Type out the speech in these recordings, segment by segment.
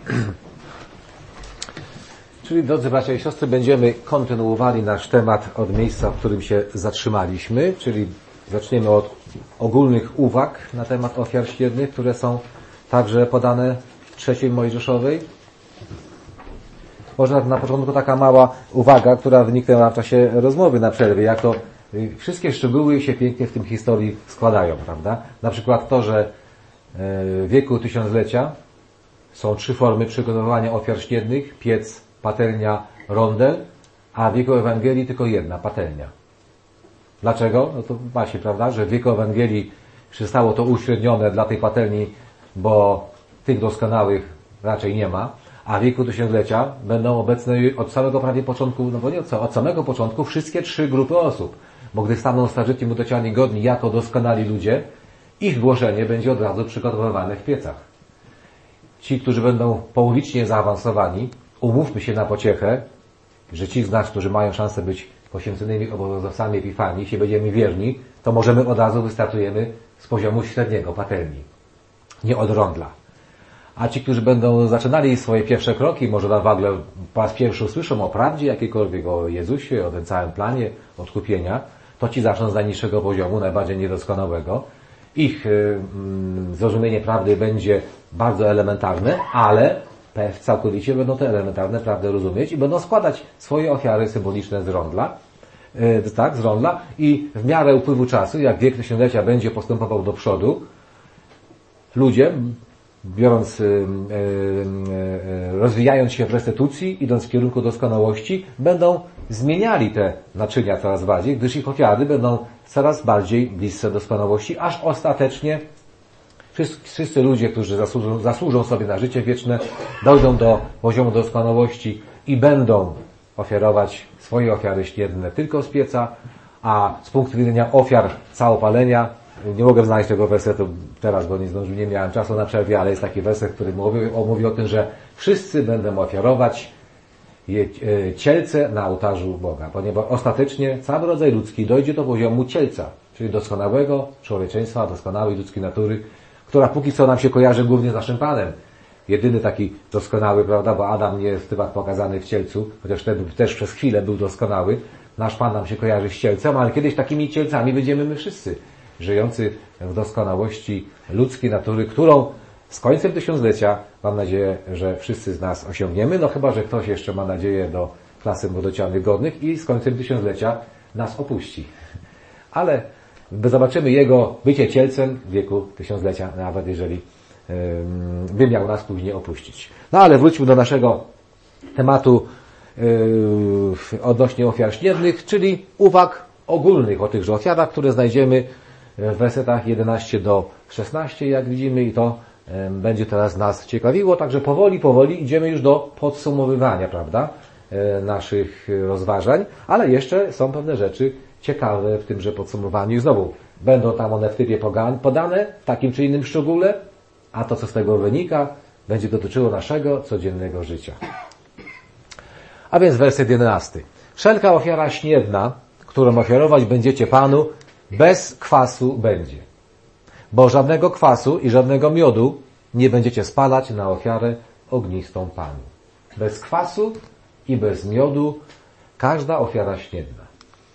Czyli, drodzy bracia i siostry, będziemy kontynuowali nasz temat od miejsca, w którym się zatrzymaliśmy, czyli zaczniemy od ogólnych uwag na temat ofiar śniednych, które są także podane w Trzeciej Mojżeszowej. Może na początku taka mała uwaga, która wyniknęła w czasie rozmowy na przerwie, jak to wszystkie szczegóły się pięknie w tym historii składają, prawda? Na przykład to, że w wieku tysiąclecia są 3 formy przygotowywania ofiar śniednych: piec, patelnia, rondel, a w wieku Ewangelii tylko jedna, patelnia. Dlaczego? No to właśnie, prawda, że w wieku Ewangelii zostało to uśrednione dla tej patelni, bo tych doskonałych raczej nie ma, a w wieku tysiąclecia będą obecne od samego prawie początku, no bo nie co, od samego początku wszystkie 3 grupy osób. Bo gdy staną starzeci młodociani godni jako doskonali ludzie, ich głoszenie będzie od razu przygotowywane w piecach. Ci, którzy będą połowicznie zaawansowani, umówmy się na pociechę, że ci z nas, którzy mają szansę być poświęconymi obowiązkowcami Epifanii, jeśli będziemy wierni, to możemy od razu wystartujemy z poziomu średniego patelni, nie od rondla. A ci, którzy będą zaczynali swoje pierwsze kroki, może na wagle po raz pierwszy usłyszą o prawdzie jakiejkolwiek, o Jezusie, o tym całym planie odkupienia, to ci zaczną z najniższego poziomu, najbardziej niedoskonałego. Ich zrozumienie prawdy będzie bardzo elementarne, ale całkowicie będą te elementarne prawdy rozumieć i będą składać swoje ofiary symboliczne z rondla, i w miarę upływu czasu, jak wiek tysiąclecia będzie postępował do przodu, ludzie, rozwijając się w restytucji, idąc w kierunku doskonałości, będą zmieniali te naczynia coraz bardziej, gdyż ich ofiary będą coraz bardziej bliskie doskonałości, aż ostatecznie wszyscy ludzie, którzy zasłużą sobie na życie wieczne, dojdą do poziomu doskonałości i będą ofiarować swoje ofiary śniedne tylko z pieca, a z punktu widzenia ofiar całopalenia, nie mogę znaleźć tego wersetu teraz, bo nie miałem czasu na przerwie, ale jest taki werset, który mówi o tym, że wszyscy będą ofiarować cielce na ołtarzu Boga, ponieważ ostatecznie cały rodzaj ludzki dojdzie do poziomu cielca, czyli doskonałego człowieczeństwa, doskonałej ludzkiej natury, która póki co nam się kojarzy głównie z naszym Panem. Jedyny taki doskonały, prawda, bo Adam nie jest chyba pokazany w cielcu, chociaż wtedy też przez chwilę był doskonały. Nasz Pan nam się kojarzy z cielcem, ale kiedyś takimi cielcami będziemy my wszyscy, żyjący w doskonałości ludzkiej natury, którą z końcem tysiąclecia mam nadzieję, że wszyscy z nas osiągniemy, no chyba że ktoś jeszcze ma nadzieję do klasy młodocianych godnych i z końcem tysiąclecia nas opuści. Ale zobaczymy jego bycie cielcem w wieku tysiąclecia, nawet jeżeli by miał nas później opuścić. No ale wróćmy do naszego tematu odnośnie ofiar śniednych, czyli uwag ogólnych o tychże ofiarach, które znajdziemy w wersetach 11 do 16, jak widzimy, i to będzie teraz nas ciekawiło. Także powoli idziemy już do podsumowywania, prawda, naszych rozważań, ale jeszcze są pewne rzeczy ciekawe w tymże podsumowaniu. I znowu będą tam one w typie podane w takim czy innym szczególe, a to, co z tego wynika, będzie dotyczyło naszego codziennego życia. A więc werset 11. Wszelka ofiara śniedna, którą ofiarować będziecie Panu, bez kwasu będzie. Bo żadnego kwasu i żadnego miodu nie będziecie spalać na ofiarę ognistą Panu. Bez kwasu i bez miodu każda ofiara śniedna.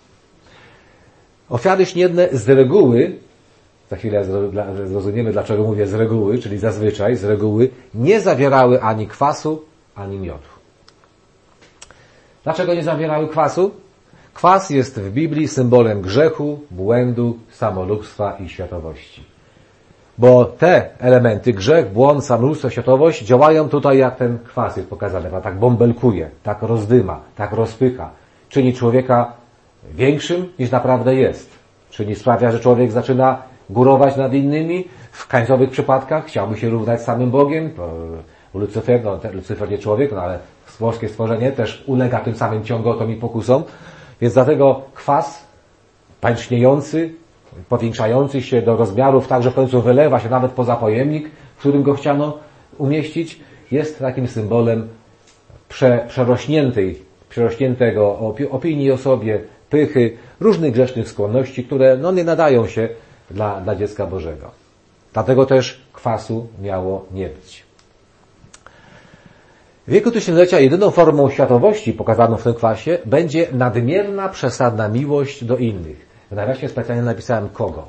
Ofiary śniedne z reguły, za chwilę zrozumiemy, dlaczego mówię z reguły, czyli zazwyczaj z reguły, nie zawierały ani kwasu, ani miodu. Dlaczego nie zawierały kwasu? Kwas jest w Biblii symbolem grzechu, błędu, samolubstwa i światowości. Bo te elementy, grzech, błąd, samolubstwo, światowość, działają tutaj jak ten kwas jest pokazany, tak bąbelkuje, tak rozdyma, tak rozpycha. Czyni człowieka większym niż naprawdę jest. Czyli sprawia, że człowiek zaczyna górować nad innymi. W końcowych przypadkach chciałby się równać z samym Bogiem. Lucyfer, Lucyfer nie człowiek, ale boskie stworzenie też ulega tym samym ciągotom i pokusom. Więc dlatego kwas pęczniejący, powiększający się do rozmiarów, tak że w końcu wylewa się nawet poza pojemnik, w którym go chciano umieścić, jest takim symbolem przerośniętego opinii o sobie, pychy, różnych grzesznych skłonności, które nie nadają się dla dziecka Bożego. Dlatego też kwasu miało nie być. W wieku tysiąclecia jedyną formą światowości pokazaną w tym kwasie będzie nadmierna, przesadna miłość do innych. W nawiasie specjalnie napisałem kogo.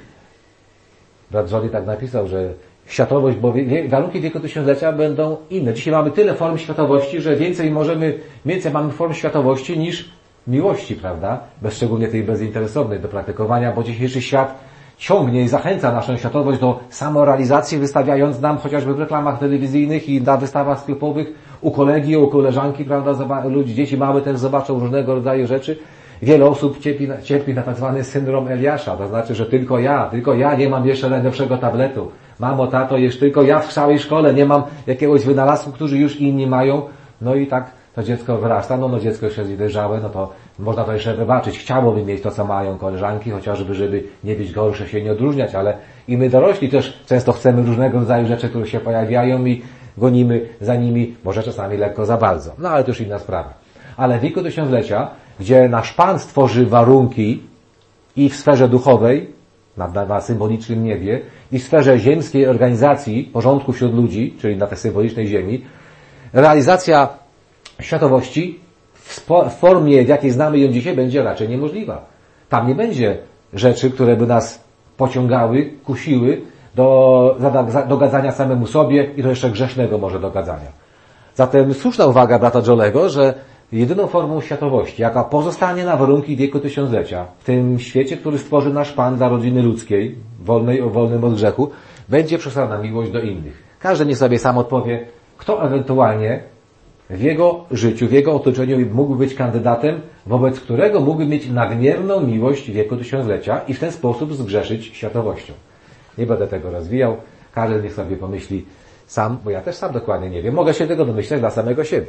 Brat Jody tak napisał, że światowość, bo warunki wieku tysiąclecia będą inne. Dzisiaj mamy tyle form światowości, że więcej mamy form światowości niż miłości, prawda? Szczególnie tej bezinteresownej do praktykowania, bo dzisiejszy świat ciągnie i zachęca naszą światowość do samorealizacji, wystawiając nam chociażby w reklamach telewizyjnych i na wystawach sklepowych u kolegi, u koleżanki, prawda? Dzieci małe też zobaczą różnego rodzaju rzeczy. Wiele osób cierpi na tak zwany syndrom Eliasza, to znaczy, że tylko ja nie mam jeszcze najnowszego tabletu. Mamo, tato, jeszcze tylko ja w całej szkole nie mam jakiegoś wynalazku, którzy już inni mają. No i tak to dziecko wyrasta, no dziecko jeszcze jest dojrzałe, no to można to jeszcze wybaczyć. Chciałoby mieć to, co mają koleżanki, chociażby, żeby nie być gorsze, się nie odróżniać, ale i my dorośli też często chcemy różnego rodzaju rzeczy, które się pojawiają i gonimy za nimi, może czasami lekko za bardzo. No ale to już inna sprawa. Ale w wieku tysiąclecia, gdzie nasz Pan stworzy warunki i w sferze duchowej, na symbolicznym niebie, i w sferze ziemskiej organizacji porządku wśród ludzi, czyli na tej symbolicznej ziemi, realizacja światowości w formie, w jakiej znamy ją dzisiaj, będzie raczej niemożliwa. Tam nie będzie rzeczy, które by nas pociągały, kusiły do dogadzania samemu sobie i do jeszcze grzesznego może dogadzania. Zatem słuszna uwaga brata Jolego, że jedyną formą światowości, jaka pozostanie na warunki wieku tysiąclecia, w tym świecie, który stworzy nasz Pan dla rodziny ludzkiej, wolnym od grzechu, będzie przesadna miłość do innych. Każdy niech sobie sam odpowie, kto ewentualnie w jego życiu, w jego otoczeniu mógłby być kandydatem, wobec którego mógłby mieć nadmierną miłość wieku tysiąclecia i w ten sposób zgrzeszyć światowością. Nie będę tego rozwijał. Każdy niech sobie pomyśli sam, bo ja też sam dokładnie nie wiem. Mogę się tego domyśleć dla samego siebie.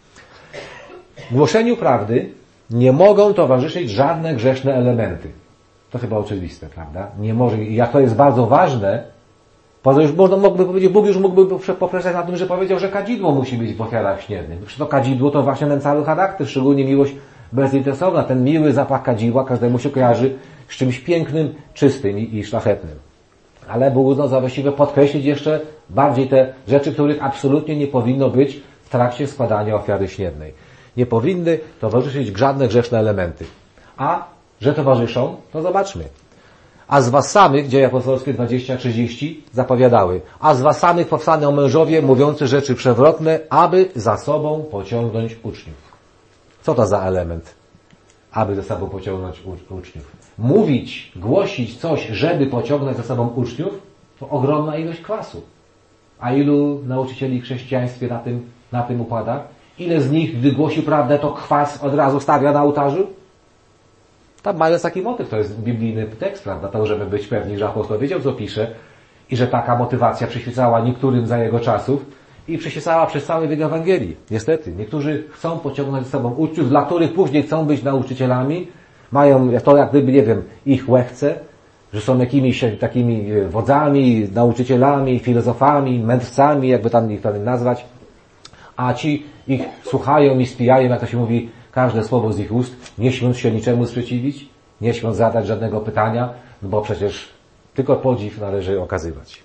Głoszeniu prawdy nie mogą towarzyszyć żadne grzeszne elementy. To chyba oczywiste, prawda? Nie może. I jak to jest bardzo ważne, poza już mógłby powiedzieć, Bóg już mógłby poprzestać na tym, że powiedział, że kadzidło musi być w ofiarach śniadnych. Przecież to kadzidło to właśnie ten cały charakter, szczególnie miłość bezinteresowna. Ten miły zapach kadzidła każdemu się kojarzy z czymś pięknym, czystym i szlachetnym. Ale Bóg uznał za właściwe podkreślić jeszcze bardziej te rzeczy, których absolutnie nie powinno być w trakcie składania ofiary śniadnej. Nie powinny towarzyszyć żadne grzeszne elementy. A że towarzyszą, to zobaczmy. A z was samych, Dzieje apostolskie 20-30 zapowiadały, a z was samych powstaną mężowie mówiący rzeczy przewrotne, aby za sobą pociągnąć uczniów. Co to za element? Aby za sobą pociągnąć uczniów. Mówić, głosić coś, żeby pociągnąć za sobą uczniów, to ogromna ilość kwasu. A ilu nauczycieli w chrześcijaństwie na tym upada? Ile z nich, gdy głosi prawdę, to kwas od razu stawia na ołtarzu? Tam mając taki motyw, to jest biblijny tekst, prawda? To możemy być pewni, że apostoł wiedział, co pisze i że taka motywacja przyświecała niektórym za jego czasów i przyświecała przez cały wiek Ewangelii. Niestety, niektórzy chcą pociągnąć ze sobą uczniów, dla których później chcą być nauczycielami, mają to jak gdyby, nie wiem, ich łechce, że są jakimiś takimi wodzami, nauczycielami, filozofami, mędrcami, jakby tam ich nazwać, a ci ich słuchają i spijają, jak to się mówi, każde słowo z ich ust, nie śmiąc się niczemu sprzeciwić, nie śmiąc zadać żadnego pytania, no bo przecież tylko podziw należy okazywać.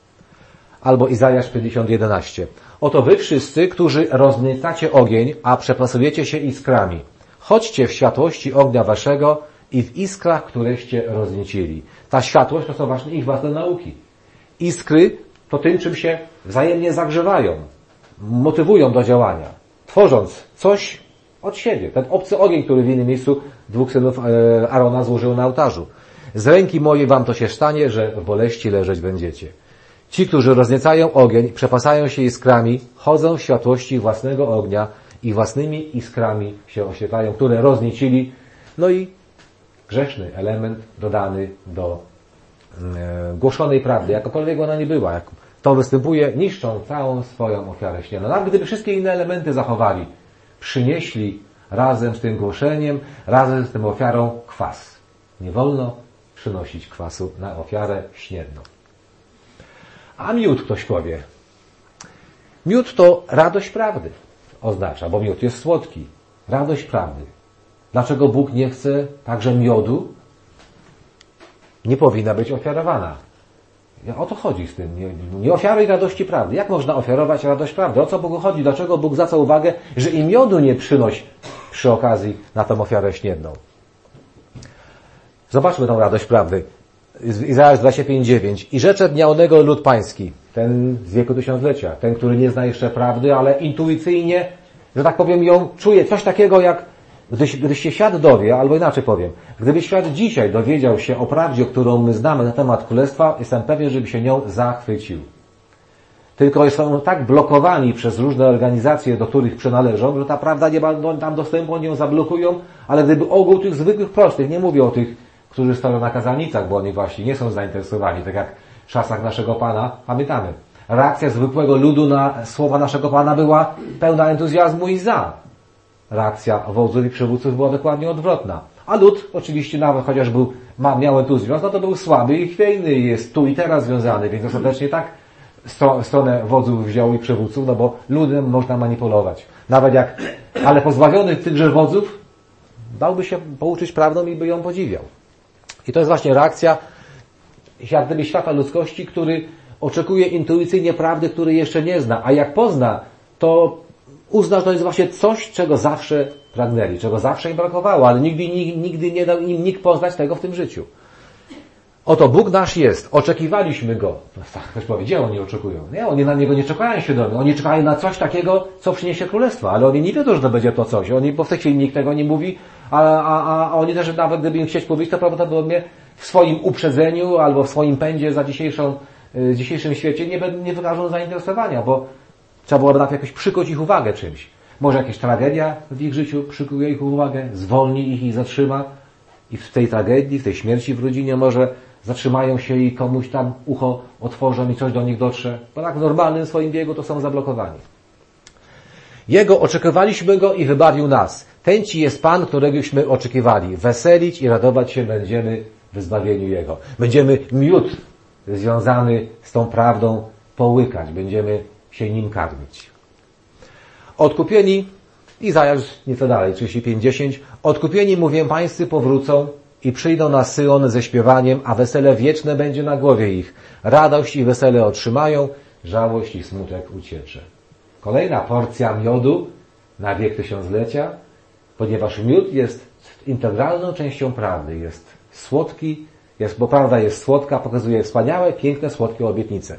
Albo Izajasz 50:11. Oto wy wszyscy, którzy rozniecacie ogień, a przepasujecie się iskrami. Chodźcie w światłości ognia waszego i w iskrach, któreście rozniecili. Ta światłość to są właśnie ich własne nauki. Iskry to tym, czym się wzajemnie zagrzewają, motywują do działania, tworząc coś od siebie. Ten obcy ogień, który w innym miejscu dwóch synów Arona złożył na ołtarzu. Z ręki mojej wam to się stanie, że w boleści leżeć będziecie. Ci, którzy rozniecają ogień, przepasają się iskrami, chodzą w światłości własnego ognia i własnymi iskrami się oświetlają, które rozniecili. No i grzeszny element dodany do głoszonej prawdy, jakakolwiek ona nie była. Jak to występuje, niszczą całą swoją ofiarę śniadną. Nawet gdyby wszystkie inne elementy zachowali, przynieśli razem z tym głoszeniem, razem z tym ofiarą kwas. Nie wolno przynosić kwasu na ofiarę śniadną. A miód, ktoś powie. Miód to radość prawdy oznacza, bo miód jest słodki. Radość prawdy. Dlaczego Bóg nie chce także miodu? Nie powinna być ofiarowana. O to chodzi z tym. Nie ofiaruj radości prawdy. Jak można ofiarować radość prawdy? O co Bogu chodzi? Dlaczego Bóg zwraca uwagę, że i miodu nie przynoś przy okazji na tą ofiarę śniedną? Zobaczmy tą radość prawdy. Izajasz 25:9. I rzecze dnia onego lud pański, ten z wieku tysiąclecia, ten, który nie zna jeszcze prawdy, ale intuicyjnie, że tak powiem, ją czuje. Coś takiego jak, gdy się świat dowie, albo inaczej powiem, gdyby świat dzisiaj dowiedział się o prawdzie, którą my znamy na temat królestwa, jestem pewien, żeby się nią zachwycił. Tylko są tak blokowani przez różne organizacje, do których przynależą, że ta prawda nie ma tam dostępu, oni ją zablokują, ale gdyby ogół tych zwykłych, prostych, nie mówię o tych, którzy stoją na kazalnicach, bo oni właśnie nie są zainteresowani, tak jak w czasach naszego Pana, pamiętamy. Reakcja zwykłego ludu na słowa naszego Pana była pełna entuzjazmu i za. Reakcja wodzów i przywódców była dokładnie odwrotna. A lud, oczywiście nawet chociaż miał entuzjazm, no to był słaby i chwiejny i jest tu i teraz związany, więc ostatecznie tak stronę wodzów wziął i przywódców, no bo ludem można manipulować. Nawet ale pozbawiony tychże wodzów dałby się pouczyć prawdą i by ją podziwiał. I to jest właśnie reakcja jak gdyby świata ludzkości, który oczekuje intuicyjnie prawdy, której jeszcze nie zna. A jak pozna, to uzna, że to jest właśnie coś, czego zawsze pragnęli, czego zawsze im brakowało, ale nigdy nie dał im nikt poznać tego w tym życiu. Oto Bóg nasz jest, oczekiwaliśmy Go. Ktoś powie, gdzie oni oczekują? Nie, oni na Niego nie czekają świadomie, oni czekają na coś takiego, co przyniesie królestwo, ale oni nie wiedzą, że to będzie to coś. Bo w tej chwili nikt tego nie mówi, a oni też nawet gdyby im chcieć powiedzieć, to prawdopodobnie w swoim uprzedzeniu albo w swoim pędzie za dzisiejszym świecie nie wykażą zainteresowania, bo trzeba byłoby na to jakoś przykuć ich uwagę czymś. Może jakaś tragedia w ich życiu przykuje ich uwagę, zwolni ich i zatrzyma i w tej tragedii, w tej śmierci w rodzinie może zatrzymają się i komuś tam ucho otworzą i coś do nich dotrze. Bo tak w normalnym swoim biegu to są zablokowani. Jego oczekiwaliśmy Go i wybawił nas. Ten Ci jest Pan, któregośmy oczekiwali. Weselić i radować się będziemy w zbawieniu Jego. Będziemy miód związany z tą prawdą połykać. Będziemy się nim karmić. Odkupieni, Izajasz nieco dalej, 35:10. Odkupieni, mówię pańscy, powrócą i przyjdą na Syjon ze śpiewaniem, a wesele wieczne będzie na głowie ich. Radość i wesele otrzymają, żałość i smutek uciecze. Kolejna porcja miodu na wiek tysiąclecia, ponieważ miód jest integralną częścią prawdy. Jest słodki, bo prawda jest słodka, pokazuje wspaniałe, piękne, słodkie obietnice.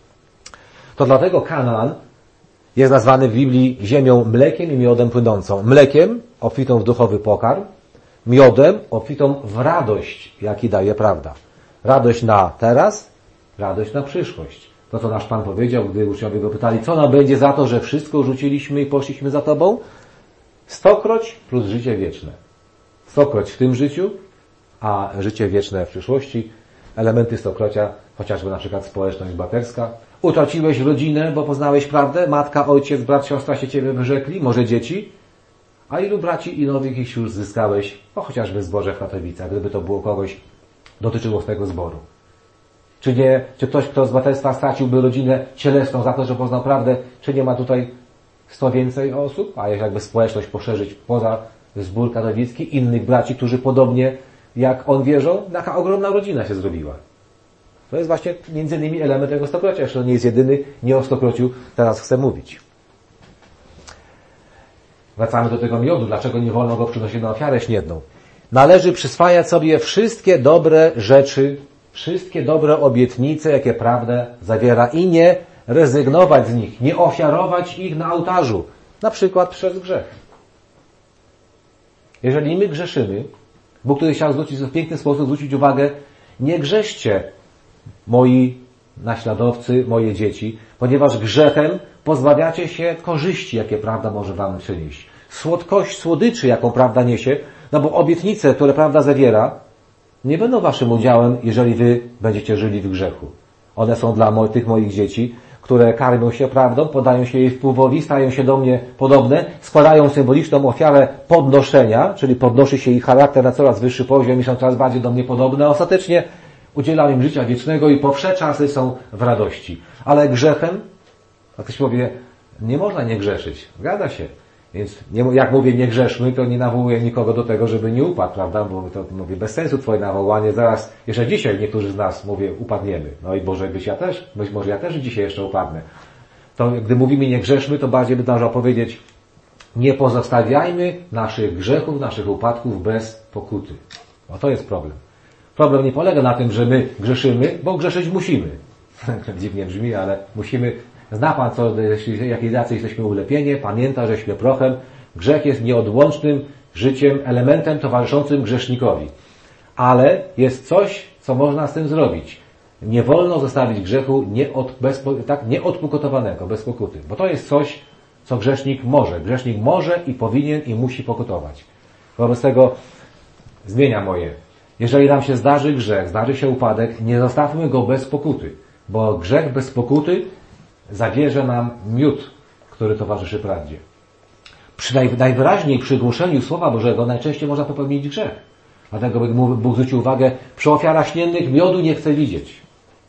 To dlatego Kanaan jest nazwany w Biblii ziemią mlekiem i miodem płynącą. Mlekiem, obfitą w duchowy pokarm, miodem, obfitą w radość, jaki daje prawda. Radość na teraz, radość na przyszłość. To, co nasz Pan powiedział, gdy uczniowie go pytali, co nam będzie za to, że wszystko rzuciliśmy i poszliśmy za Tobą? 100-kroć plus życie wieczne. 100-kroć w tym życiu, a życie wieczne w przyszłości. Elementy 100-krocia, chociażby na przykład społeczność braterska. Utraciłeś rodzinę, bo poznałeś prawdę? Matka, ojciec, brat, siostra się Ciebie wyrzekli? Może dzieci? A ilu braci i nowych ich sióstr zyskałeś? Chociażby zborze w Katowicach, gdyby to było kogoś dotyczyło z tego zboru. Czy ktoś, kto z braterstwa straciłby rodzinę cielesną za to, że poznał prawdę, czy nie ma tutaj 100 więcej osób? A jakby społeczność poszerzyć poza zbór katowicki, innych braci, którzy podobnie jak on wierzą, taka ogromna rodzina się zrobiła. To jest właśnie między innymi element tego stokrocia. Jeszcze nie jest jedyny, nie o stokrociu teraz chcę mówić. Wracamy do tego miodu. Dlaczego nie wolno go przynosić na ofiarę śniedną? Należy przyswajać sobie wszystkie dobre rzeczy, wszystkie dobre obietnice, jakie prawda zawiera i nie rezygnować z nich, nie ofiarować ich na ołtarzu. Na przykład przez grzech. Jeżeli my grzeszymy, Bóg tutaj chciał w piękny sposób zwrócić uwagę, nie grzeszcie, moi naśladowcy, moje dzieci, ponieważ grzechem pozbawiacie się korzyści, jakie prawda może wam przynieść. Słodyczy, jaką prawda niesie, no bo obietnice, które prawda zawiera, nie będą waszym udziałem, jeżeli wy będziecie żyli w grzechu. One są dla tych moich dzieci, które karmią się prawdą, podają się jej wpływowi, stają się do mnie podobne, składają symboliczną ofiarę podnoszenia, czyli podnosi się ich charakter na coraz wyższy poziom i są coraz bardziej do mnie podobne, a ostatecznie udzielam im życia wiecznego i po wsze czasy są w radości. Ale grzechem, jak ktoś powie, nie można nie grzeszyć. Zgadza się. Więc jak mówię nie grzeszmy, to nie nawołuję nikogo do tego, żeby nie upadł, prawda? Bo to mówię, bez sensu twoje nawołanie, zaraz, jeszcze dzisiaj niektórzy z nas, mówię, upadniemy. No i Boże, być może ja też dzisiaj jeszcze upadnę. To gdy mówimy nie grzeszmy, to bardziej by należało powiedzieć, nie pozostawiajmy naszych grzechów, naszych upadków bez pokuty. No to jest problem. Problem nie polega na tym, że my grzeszymy, bo grzeszyć musimy. Dziwnie brzmi, ale musimy. Zna Pan, jacy jesteśmy ulepienie, pamięta, żeśmy prochem. Grzech jest nieodłącznym życiem, elementem towarzyszącym grzesznikowi. Ale jest coś, co można z tym zrobić. Nie wolno zostawić grzechu nieodpokutowanego, bez pokuty. Bo to jest coś, co grzesznik może. Grzesznik może i powinien i musi pokutować. Wobec tego zmienia moje. Jeżeli nam się zdarzy grzech, zdarzy się upadek, nie zostawmy go bez pokuty. Bo grzech bez pokuty zabierze nam miód, który towarzyszy prawdzie. Najwyraźniej przy głoszeniu Słowa Bożego najczęściej można popełnić grzech. Dlatego Bóg zwrócił uwagę, przy ofiarach śniennych miodu nie chce widzieć.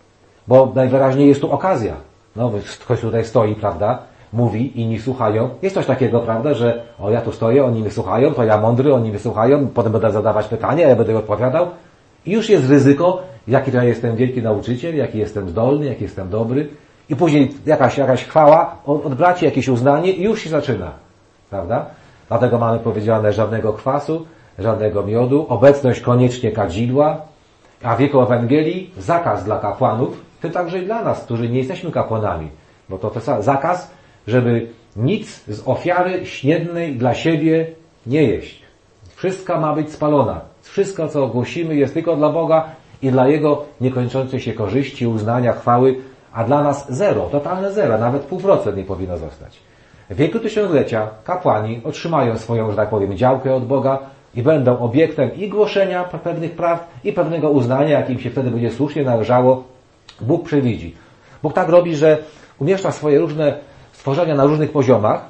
Bo najwyraźniej jest tu okazja. No, ktoś tutaj stoi, prawda? Mówi, inni słuchają. Jest coś takiego, prawda, że ja tu stoję, oni mnie słuchają, to ja mądry, oni mnie słuchają, potem będę zadawać pytania, ja będę odpowiadał. I już jest ryzyko, jaki to ja jestem wielki nauczyciel, jaki jestem zdolny, jaki jestem dobry. I później jakaś chwała od braci, jakieś uznanie i już się zaczyna. Prawda? Dlatego mamy powiedziane żadnego kwasu, żadnego miodu, obecność koniecznie kadzidła, a w wieku Ewangelii zakaz dla kapłanów, w tym także i dla nas, którzy nie jesteśmy kapłanami. Bo to zakaz, żeby nic z ofiary śniednej dla siebie nie jeść. Wszystko ma być spalona. Wszystko, co ogłosimy, jest tylko dla Boga i dla Jego niekończącej się korzyści, uznania, chwały, a dla nas zero, totalne zero, nawet 0,5% nie powinno zostać. W wieku tysiąclecia kapłani otrzymają swoją, że tak powiem, działkę od Boga i będą obiektem i głoszenia pewnych praw i pewnego uznania, jakim się wtedy będzie słusznie należało. Bóg przewidzi. Bóg tak robi, że umieszcza swoje różne stworzenia na różnych poziomach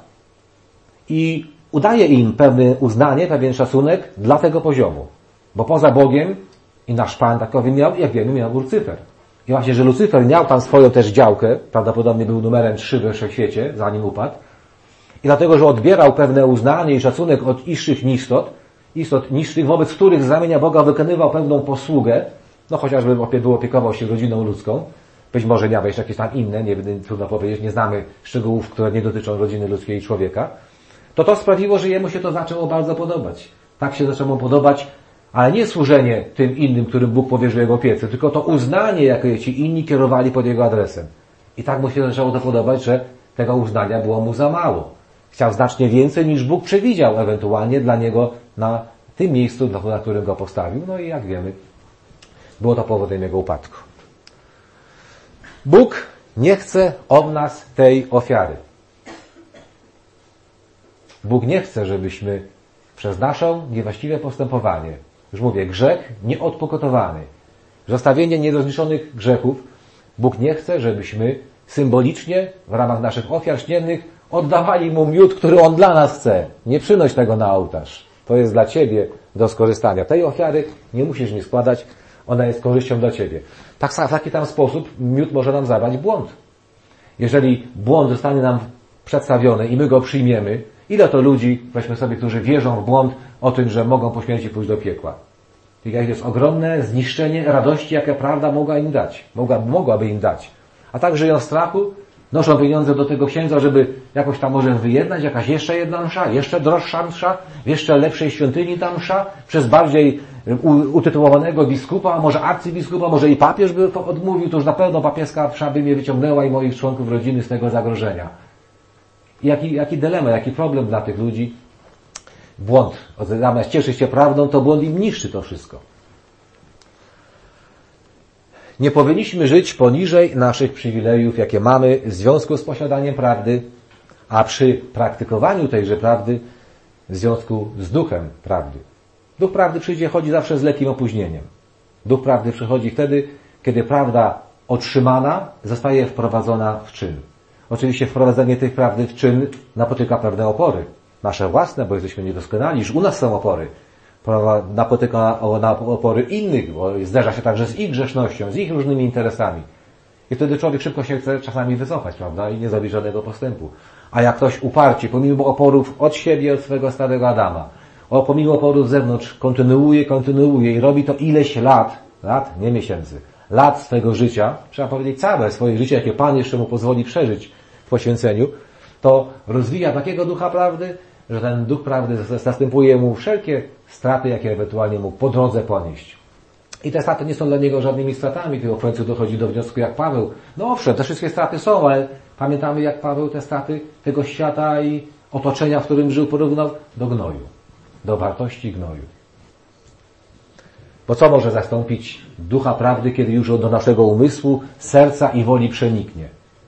i udaje im pewne uznanie, pewien szacunek dla tego poziomu. Bo poza Bogiem i nasz Pan takowy miał, jak wiemy, miał Lucyfer. I właśnie, że Lucyfer miał tam swoją też działkę, prawdopodobnie był numerem 3 we wszechświecie, zanim upadł. I dlatego, że odbierał pewne uznanie i szacunek od istot niższych, wobec których z ramienia Boga wykonywał pewną posługę, no chociażby opiekował się rodziną ludzką, być może miał jeszcze jakieś tam inne, trudno powiedzieć, nie znamy szczegółów, które nie dotyczą rodziny ludzkiej i człowieka, to sprawiło, że jemu się to zaczęło bardzo podobać. Tak się zaczęło mu podobać, ale nie służenie tym innym, którym Bóg powierzył jego opiece, tylko to uznanie, jakie ci inni kierowali pod jego adresem. I tak mu się zaczęło to podobać, że tego uznania było mu za mało. Chciał znacznie więcej, niż Bóg przewidział ewentualnie dla niego na tym miejscu, na którym go postawił. No i jak wiemy, było to powodem jego upadku. Bóg nie chce od nas tej ofiary. Bóg nie chce, żebyśmy przez nasze niewłaściwe postępowanie, już mówię, grzech nieodpokutowany, zostawienie nierozliczonych grzechów, Bóg nie chce, żebyśmy symbolicznie w ramach naszych ofiar śniennych oddawali Mu miód, który On dla nas chce. Nie przynoś tego na ołtarz. To jest dla Ciebie do skorzystania. Tej ofiary nie musisz mi składać, ona jest korzyścią dla Ciebie. W taki tam sposób miód może nam zabrać błąd. Jeżeli błąd zostanie nam przedstawiony i my go przyjmiemy, ile to ludzi, weźmy sobie, którzy wierzą w błąd o tym, że mogą po śmierci pójść do piekła. I jest ogromne zniszczenie radości, jakie prawda mogłaby im dać. A tak żyją w strachu, noszą pieniądze do tego księdza, żeby jakoś tam może wyjednać, jakaś jeszcze jedna msza, jeszcze droższa msza, w jeszcze lepszej świątyni ta msza, przez bardziej utytułowanego biskupa, a może arcybiskupa, może i papież by odmówił, to już na pewno papieska msza by mnie wyciągnęła i moich członków rodziny z tego zagrożenia. Jaki dylemat, jaki problem dla tych ludzi? Błąd. Zamiast cieszyć się prawdą, to błąd im niszczy to wszystko. Nie powinniśmy żyć poniżej naszych przywilejów, jakie mamy w związku z posiadaniem prawdy, a przy praktykowaniu tejże prawdy w związku z duchem prawdy. Duch prawdy chodzi zawsze z lekkim opóźnieniem. Duch prawdy przychodzi wtedy, kiedy prawda otrzymana zostaje wprowadzona w czyn. Oczywiście wprowadzenie tej prawdy w czyn napotyka pewne opory. Nasze własne, bo jesteśmy niedoskonali, że u nas są opory. Napotyka na opory innych, bo zderza się także z ich grzesznością, z ich różnymi interesami. I wtedy człowiek szybko się chce czasami wycofać, prawda? I nie zrobi żadnego postępu. A jak ktoś uparcie, pomimo oporów od siebie, od swojego starego Adama, pomimo oporów z zewnątrz, kontynuuje i robi to ileś lat, nie miesięcy, lat swojego życia, trzeba powiedzieć całe swoje życie, jakie Pan jeszcze mu pozwoli przeżyć w poświęceniu, to rozwija takiego ducha prawdy, że ten duch prawdy zastępuje mu wszelkie straty, jakie ewentualnie mógł po drodze ponieść. I te straty nie są dla niego żadnymi stratami, tylko w końcu dochodzi do wniosku jak Paweł. No owszem, te wszystkie straty są, ale pamiętamy jak Paweł te straty tego świata i otoczenia, w którym żył, porównał do gnoju. Do wartości gnoju. Bo co może zastąpić ducha prawdy, kiedy już do naszego umysłu, serca i woli przeniknie?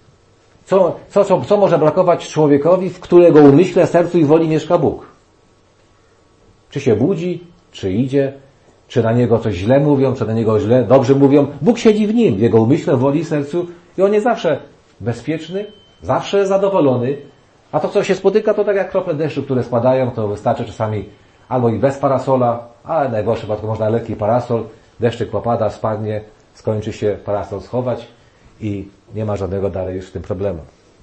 Co może brakować człowiekowi, w którego umyśle, sercu i woli mieszka Bóg? Czy się budzi, czy idzie, czy na niego coś źle mówią, czy na niego dobrze mówią? Bóg siedzi w nim, w jego umyśle, woli, sercu i on jest zawsze bezpieczny, zawsze zadowolony. A to, co się spotyka, to tak jak krople deszczu, które spadają, to wystarczy czasami albo i bez parasola, ale w najgorszym wypadku można lekki parasol, deszczyk popada, spadnie, skończy się, parasol schować i nie ma żadnego dalej już z tym problemu.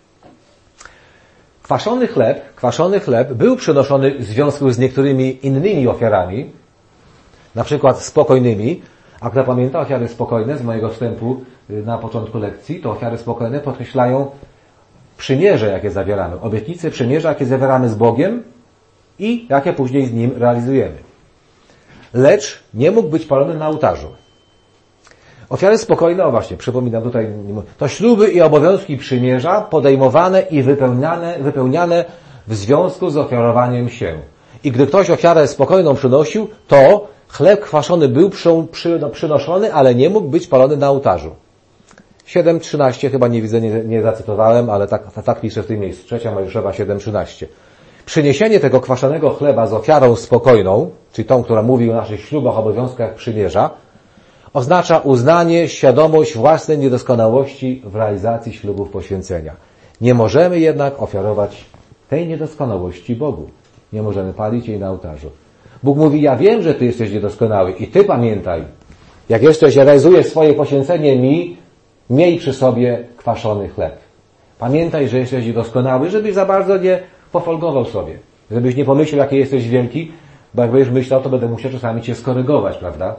Kwaszony chleb był przynoszony w związku z niektórymi innymi ofiarami, na przykład spokojnymi. A kto pamięta ofiary spokojne z mojego wstępu na początku lekcji, to ofiary spokojne podkreślają przymierze, jakie zawieramy, obietnice przymierza, jakie zawieramy z Bogiem i jakie później z Nim realizujemy. Lecz nie mógł być palony na ołtarzu. Ofiary spokojne, właśnie, przypominam tutaj, to śluby i obowiązki przymierza podejmowane i wypełniane w związku z ofiarowaniem się. I gdy ktoś ofiarę spokojną przynosił, to chleb kwaszony był przynoszony, ale nie mógł być palony na ołtarzu. 7:13, chyba nie widzę, nie zacytowałem, ale tak pisze w tym miejscu. 3 Mojżeszowa 7:13. Przyniesienie tego kwaszonego chleba z ofiarą spokojną, czyli tą, która mówi o naszych ślubach, obowiązkach przymierza, oznacza uznanie, świadomość własnej niedoskonałości w realizacji ślubów poświęcenia. Nie możemy jednak ofiarować tej niedoskonałości Bogu. Nie możemy palić jej na ołtarzu. Bóg mówi, ja wiem, że Ty jesteś niedoskonały i Ty pamiętaj, jak jeszcze realizujesz swoje poświęcenie mi, miej przy sobie kwaszony chleb. Pamiętaj, że jesteś niedoskonały, żebyś za bardzo nie pofolgował sobie. Żebyś nie pomyślał, jaki jesteś wielki, bo jak będziesz myślał, to będę musiał czasami Cię skorygować, prawda?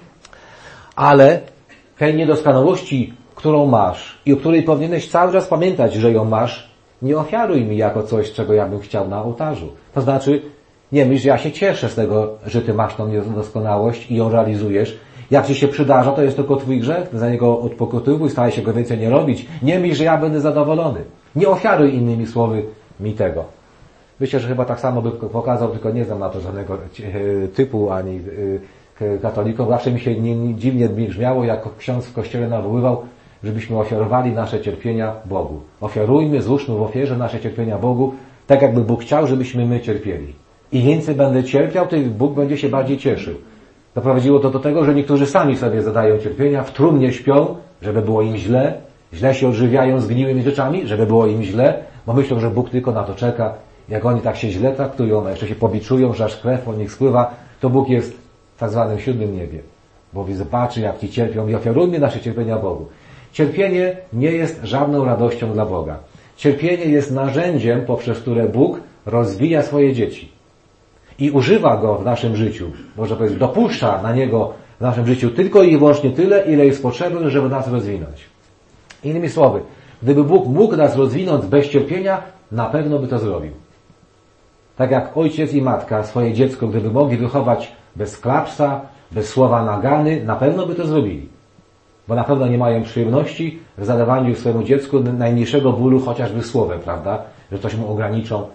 Ale tej niedoskonałości, którą masz i o której powinieneś cały czas pamiętać, że ją masz, nie ofiaruj mi jako coś, czego ja bym chciał na ołtarzu. To znaczy, nie myśl, że ja się cieszę z tego, że Ty masz tą niedoskonałość i ją realizujesz. Jak Ci się przydarza, to jest tylko Twój grzech, za niego odpokutywuj, staraj się go więcej nie robić. Nie myśl, że ja będę zadowolony. Nie ofiaruj innymi słowy mi tego. Myślę, że chyba tak samo by pokazał, tylko nie znam na to żadnego typu ani katolików. Zawsze mi się dziwnie brzmiało, jak ksiądz w kościele nawoływał, żebyśmy ofiarowali nasze cierpienia Bogu. Ofiarujmy, złóżmy w ofierze nasze cierpienia Bogu, tak jakby Bóg chciał, żebyśmy my cierpieli. Im więcej będę cierpiał, tym Bóg będzie się bardziej cieszył. Doprowadziło to do tego, że niektórzy sami sobie zadają cierpienia, w trumnie śpią, żeby było im źle się odżywiają zgniłymi rzeczami, żeby było im źle, bo myślą, że Bóg tylko na to czeka. Jak oni tak się źle traktują, a jeszcze się pobiczują, że aż krew po nich spływa, to Bóg jest w tak zwanym 7. niebie. Bo zobaczy, jak ci cierpią i ofiarujmy nasze cierpienia Bogu. Cierpienie nie jest żadną radością dla Boga. Cierpienie jest narzędziem, poprzez które Bóg rozwija swoje dzieci. I używa go w naszym życiu. Można powiedzieć, dopuszcza na niego w naszym życiu tylko i wyłącznie tyle, ile jest potrzebne, żeby nas rozwinąć. Innymi słowy, gdyby Bóg mógł nas rozwinąć bez cierpienia, na pewno by to zrobił. Tak jak ojciec i matka swoje dziecko, gdyby mogli wychować bez klapsa, bez słowa nagany, na pewno by to zrobili. Bo na pewno nie mają przyjemności w zadawaniu swojemu dziecku najmniejszego bólu chociażby słowem, prawda? Że coś mu ograniczą.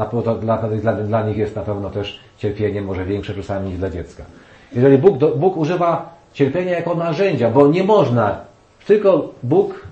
Dla nich jest na pewno też cierpienie może większe czasami niż dla dziecka. Jeżeli Bóg używa cierpienia jako narzędzia, bo nie można, tylko Bóg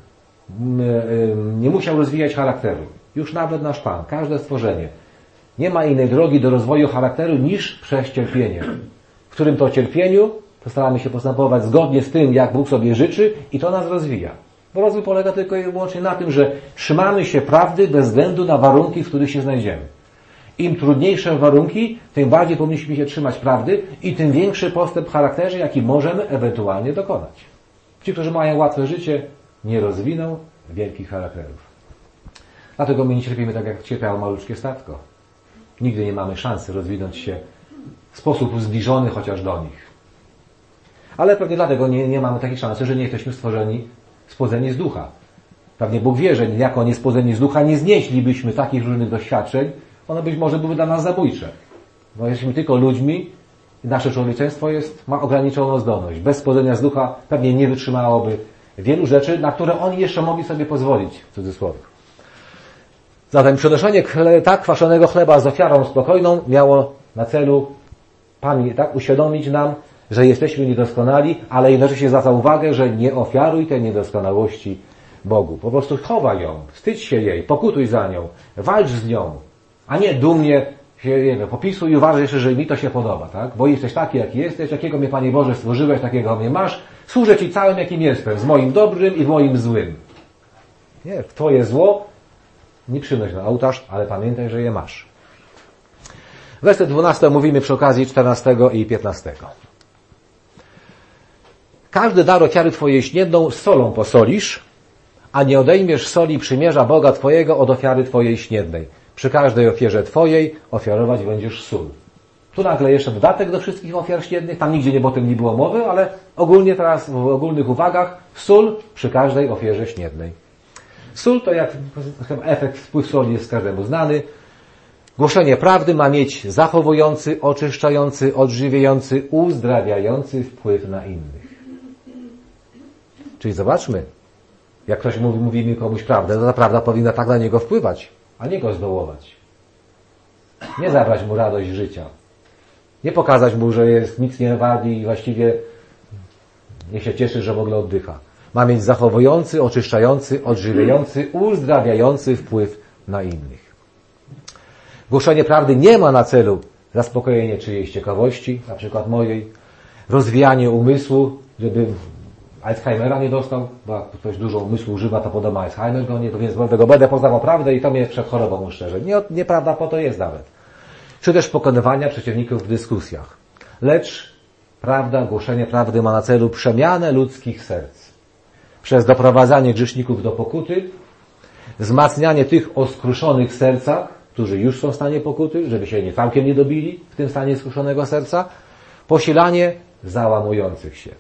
nie musiał rozwijać charakteru. Już nawet nasz Pan, każde stworzenie. Nie ma innej drogi do rozwoju charakteru niż przez cierpienie. W którym to cierpieniu postaramy się postępować zgodnie z tym, jak Bóg sobie życzy i to nas rozwija. Bo rozwój polega tylko i wyłącznie na tym, że trzymamy się prawdy bez względu na warunki, w których się znajdziemy. Im trudniejsze warunki, tym bardziej powinniśmy się trzymać prawdy i tym większy postęp w charakterze, jaki możemy ewentualnie dokonać. Ci, którzy mają łatwe życie, nie rozwiną wielkich charakterów. Dlatego my nie cierpimy tak, jak cierpiało maluczkie statko. Nigdy nie mamy szansy rozwinąć się w sposób zbliżony chociaż do nich. Ale pewnie dlatego nie mamy takiej szansy, że nie jesteśmy stworzeni, spłodzeni z ducha. Pewnie Bóg wie, że jako niespłodzeni z ducha nie znieślibyśmy takich różnych doświadczeń, one być może były dla nas zabójcze. Bo jesteśmy tylko ludźmi i nasze człowieczeństwo ma ograniczoną zdolność. Bez spłodzenia z ducha pewnie nie wytrzymałoby wielu rzeczy, na które oni jeszcze mogli sobie pozwolić, w cudzysłowie. Zatem przynoszenie tak kwaszonego chleba z ofiarą spokojną miało na celu uświadomić nam, że jesteśmy niedoskonali, ale jednocześnie zwraca uwagę, że nie ofiaruj tej niedoskonałości Bogu. Po prostu chowaj ją, wstydź się jej, pokutuj za nią, walcz z nią, a nie dumnie się popisuj i uważaj jeszcze, że mi to się podoba, tak? Bo jesteś taki, jaki jesteś, jakiego mnie, Panie Boże, stworzyłeś, takiego mnie masz, służę Ci całym, jakim jestem, z moim dobrym i w moim złym. Nie, Twoje zło nie przynoś na ołtarz, ale pamiętaj, że je masz. Werset 12 mówimy przy okazji 14 i 15. Każdy dar ofiary Twojej śniadną solą posolisz, a nie odejmiesz soli przymierza Boga Twojego od ofiary Twojej śniadnej. Przy każdej ofierze Twojej ofiarować będziesz sól. Tu nagle jeszcze dodatek do wszystkich ofiar śniadnych, tam nigdzie o tym nie było mowy, ale ogólnie teraz w ogólnych uwagach sól przy każdej ofierze śniadnej. Sól to jak efekt, wpływ soli jest każdemu znany. Głoszenie prawdy ma mieć zachowujący, oczyszczający, odżywiający, uzdrawiający wpływ na innych. Czyli zobaczmy, jak ktoś mówimy komuś prawdę, to ta prawda powinna tak na niego wpływać, a nie go zdołować. Nie zabrać mu radość życia. Nie pokazać mu, że jest nic nie wadi i właściwie niech się cieszy, że w ogóle oddycha. Ma mieć zachowujący, oczyszczający, odżywiający, uzdrawiający wpływ na innych. Głoszenie prawdy nie ma na celu zaspokojenie czyjejś ciekawości, na przykład mojej, rozwijanie umysłu, żeby Alzheimera nie dostał, bo jak ktoś dużo umysłu używa, to podoba Alzheimer go nie, to więc dlatego będę poznawał prawdę i to mnie przed chorobą uszczerze. Nieprawda po to jest nawet. Czy też pokonywania przeciwników w dyskusjach. Lecz prawda, głoszenie prawdy ma na celu przemianę ludzkich serc. Przez doprowadzanie grzeszników do pokuty, wzmacnianie tych o skruszonych sercach, którzy już są w stanie pokuty, żeby się całkiem nie dobili w tym stanie skruszonego serca, posilanie załamujących się.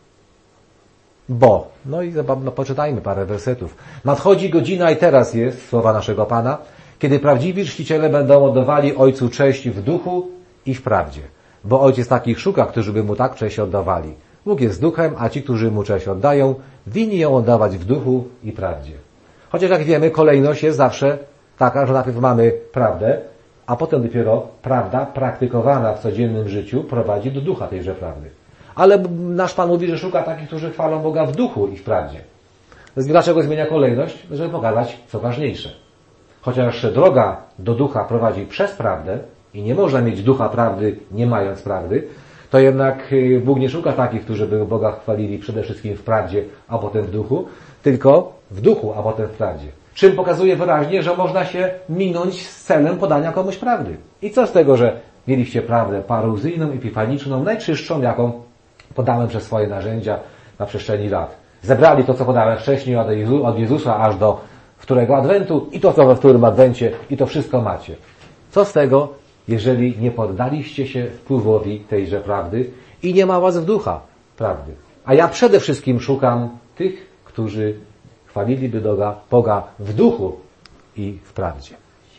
Bo, no i poczytajmy parę wersetów. Nadchodzi godzina i teraz jest, słowa naszego Pana, kiedy prawdziwi czciciele będą oddawali Ojcu cześć w duchu i w prawdzie. Bo Ojciec takich szuka, którzy by Mu tak cześć oddawali. Bóg jest duchem, a ci, którzy Mu cześć oddają, winni ją oddawać w duchu i prawdzie. Chociaż jak wiemy, kolejność jest zawsze taka, że najpierw mamy prawdę, a potem dopiero prawda praktykowana w codziennym życiu prowadzi do ducha tejże prawdy. Ale nasz Pan mówi, że szuka takich, którzy chwalą Boga w duchu i w prawdzie. Dlaczego zmienia kolejność? Żeby pokazać, co ważniejsze. Chociaż droga do ducha prowadzi przez prawdę i nie można mieć ducha prawdy, nie mając prawdy, to jednak Bóg nie szuka takich, którzy by Boga chwalili przede wszystkim w prawdzie, a potem w duchu, tylko w duchu, a potem w prawdzie. Czym pokazuje wyraźnie, że można się minąć z celem podania komuś prawdy. I co z tego, że mieliście prawdę paruzyjną, epifaniczną, najczystszą, jaką podałem przez swoje narzędzia na przestrzeni lat. Zebrali to, co podałem wcześniej od Jezusa aż do którego Adwentu i to, co we którym Adwencie i to wszystko macie. Co z tego, jeżeli nie poddaliście się wpływowi tejże prawdy i nie ma was w ducha prawdy. A ja przede wszystkim szukam tych, którzy chwaliliby Boga w duchu i w prawdzie.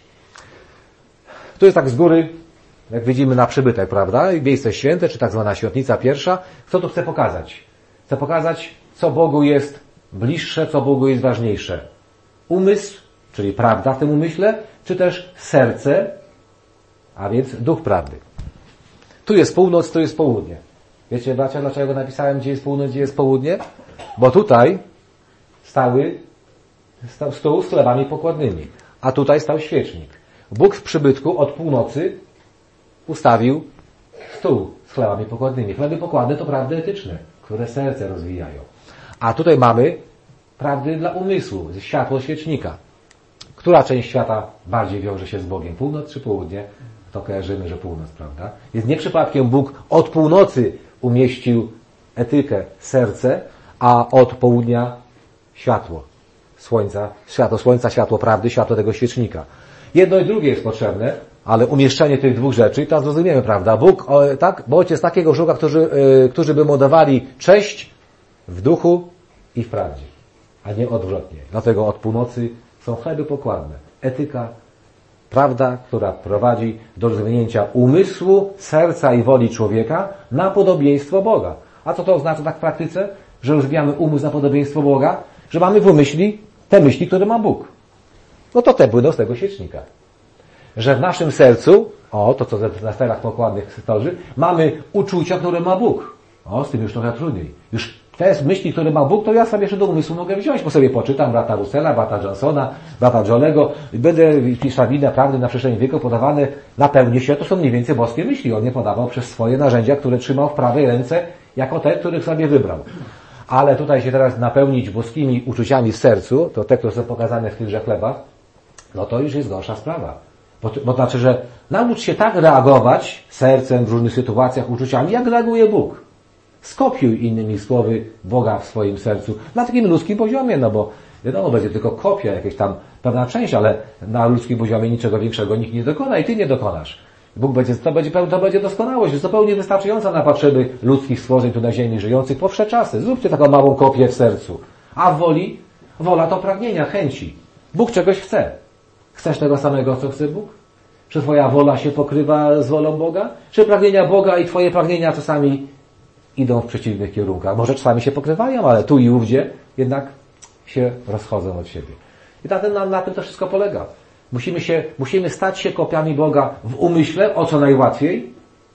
Tu jest tak z góry, jak widzimy na przybytek, prawda? Miejsce święte, czy tak zwana świątnica pierwsza. Co tu chcę pokazać? Chcę pokazać, co Bogu jest bliższe, co Bogu jest ważniejsze. Umysł, czyli prawda w tym umyśle, czy też serce, a więc duch prawdy. Tu jest północ, tu jest południe. Wiecie, bracia, dlaczego napisałem, gdzie jest północ, gdzie jest południe? Bo tutaj stał stół z chlebami pokładnymi, a tutaj stał świecznik. Bóg w przybytku od północy ustawił stół z chlebami pokładnymi. Chleby pokładne to prawdy etyczne, które serce rozwijają. A tutaj mamy prawdy dla umysłu, światło świecznika. Która część świata bardziej wiąże się z Bogiem? Północ czy południe? To kojarzymy, że północ, prawda? Więc nie przypadkiem Bóg od północy umieścił etykę, serce, a od południa światło słońca, światło prawdy, światło tego świecznika. Jedno i drugie jest potrzebne, ale umieszczenie tych dwóch rzeczy, to zrozumiemy, prawda? Bóg, tak, bo ojciec takiego szuka, którzy by mu dawali cześć w duchu i w prawdzie, a nie odwrotnie. Dlatego od północy są chleby pokładne. Etyka, prawda, która prowadzi do rozwinięcia umysłu, serca i woli człowieka na podobieństwo Boga. A co to oznacza tak w praktyce? Że rozwijamy umysł na podobieństwo Boga? Że mamy w umyśli te myśli, które ma Bóg. No to te płyną z tego świecznika. Że w naszym sercu, to co na sterach pokładnych stoży, mamy uczucia, które ma Bóg. Z tym już trochę trudniej. Już te myśli, które ma Bóg, to ja sobie jeszcze do umysłu mogę wziąć, bo sobie poczytam brata Russella, brata Johnsona, brata Jolego, będę piszawinę prawdy na przestrzeni wieku podawane, napełnię się, to są mniej więcej boskie myśli. On je podawał przez swoje narzędzia, które trzymał w prawej ręce, jako te, których sobie wybrał. Ale tutaj się teraz napełnić boskimi uczuciami w sercu, to te, które są pokazane w tychże chlebach, no to już jest gorsza sprawa. Bo znaczy, że naucz się tak reagować sercem w różnych sytuacjach, uczuciami, jak reaguje Bóg. Skopiuj, innymi słowy, Boga w swoim sercu. Na takim ludzkim poziomie, no bo wiadomo, będzie tylko kopia, jakaś tam pewna część, ale na ludzkim poziomie niczego większego nikt nie dokona i ty nie dokonasz. Bóg to będzie doskonałość, zupełnie wystarczająca na potrzeby ludzkich stworzeń tu na ziemi żyjących po wsze czasy. Zróbcie taką małą kopię w sercu. A w woli? Wola to pragnienia, chęci. Bóg czegoś chce. Chcesz tego samego, co chce Bóg? Czy twoja wola się pokrywa z wolą Boga? Czy pragnienia Boga i twoje pragnienia czasami idą w przeciwnych kierunkach? Może czasami się pokrywają, ale tu i ówdzie jednak się rozchodzą od siebie. I na tym to wszystko polega. Musimy stać się kopiami Boga w umyśle, o co najłatwiej,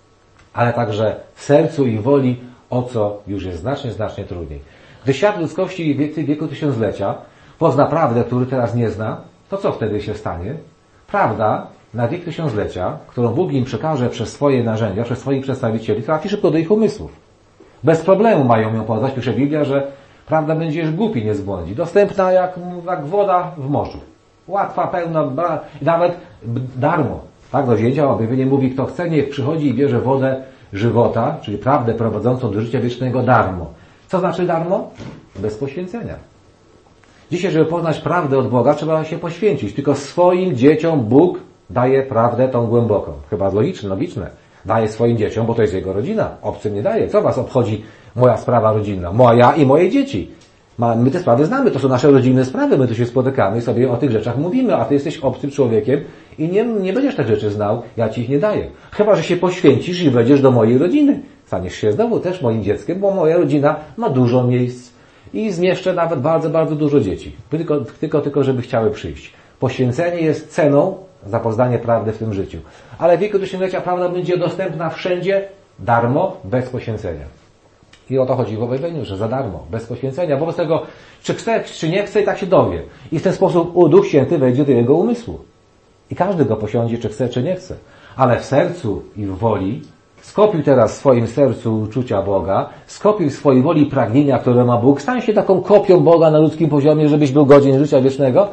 ale także w sercu i woli, o co już jest znacznie, znacznie trudniej. Gdy świat ludzkości w wieku tysiąclecia pozna prawdę, który teraz nie zna, to co wtedy się stanie? Prawda na wiek tysiąclecia, którą Bóg im przekaże przez swoje narzędzia, przez swoich przedstawicieli, trafi szybko do ich umysłów. Bez problemu mają ją poznać. Pisze Biblia, że prawda będzie już głupi, nie zbłądzi. Dostępna jak woda w morzu. Łatwa, pełna, nawet darmo. Tak, do wzięcia objawienie mówi, kto chce, niech przychodzi i bierze wodę żywota, czyli prawdę prowadzącą do życia wiecznego darmo. Co znaczy darmo? Bez poświęcenia. Dzisiaj, żeby poznać prawdę od Boga, trzeba się poświęcić. Tylko swoim dzieciom Bóg daje prawdę tą głęboką. Chyba logiczne. Daje swoim dzieciom, bo to jest Jego rodzina. Obcym nie daje. Co was obchodzi moja sprawa rodzinna? Moja i moje dzieci. My te sprawy znamy, to są nasze rodzinne sprawy, my tu się spotykamy i sobie o tych rzeczach mówimy, a ty jesteś obcym człowiekiem i nie będziesz tych rzeczy znał, ja ci ich nie daję. Chyba że się poświęcisz i wejdziesz do mojej rodziny. Staniesz się znowu też moim dzieckiem, bo moja rodzina ma dużo miejsc i zmieszczę nawet bardzo, bardzo dużo dzieci. Tylko żeby chciały przyjść. Poświęcenie jest ceną za poznanie prawdy w tym życiu. Ale w wieku tysiąclecia prawda będzie dostępna wszędzie, darmo, bez poświęcenia. I o to chodzi w objawieniu, że za darmo, bez poświęcenia. Wobec tego, czy chce, czy nie chce, i tak się dowie. I w ten sposób Duch Święty wejdzie do jego umysłu. I każdy go posiądzie, czy chce, czy nie chce. Ale w sercu i w woli, skopiuj teraz w swoim sercu uczucia Boga, skopiuj w swojej woli pragnienia, które ma Bóg, stań się taką kopią Boga na ludzkim poziomie, żebyś był godzien życia wiecznego.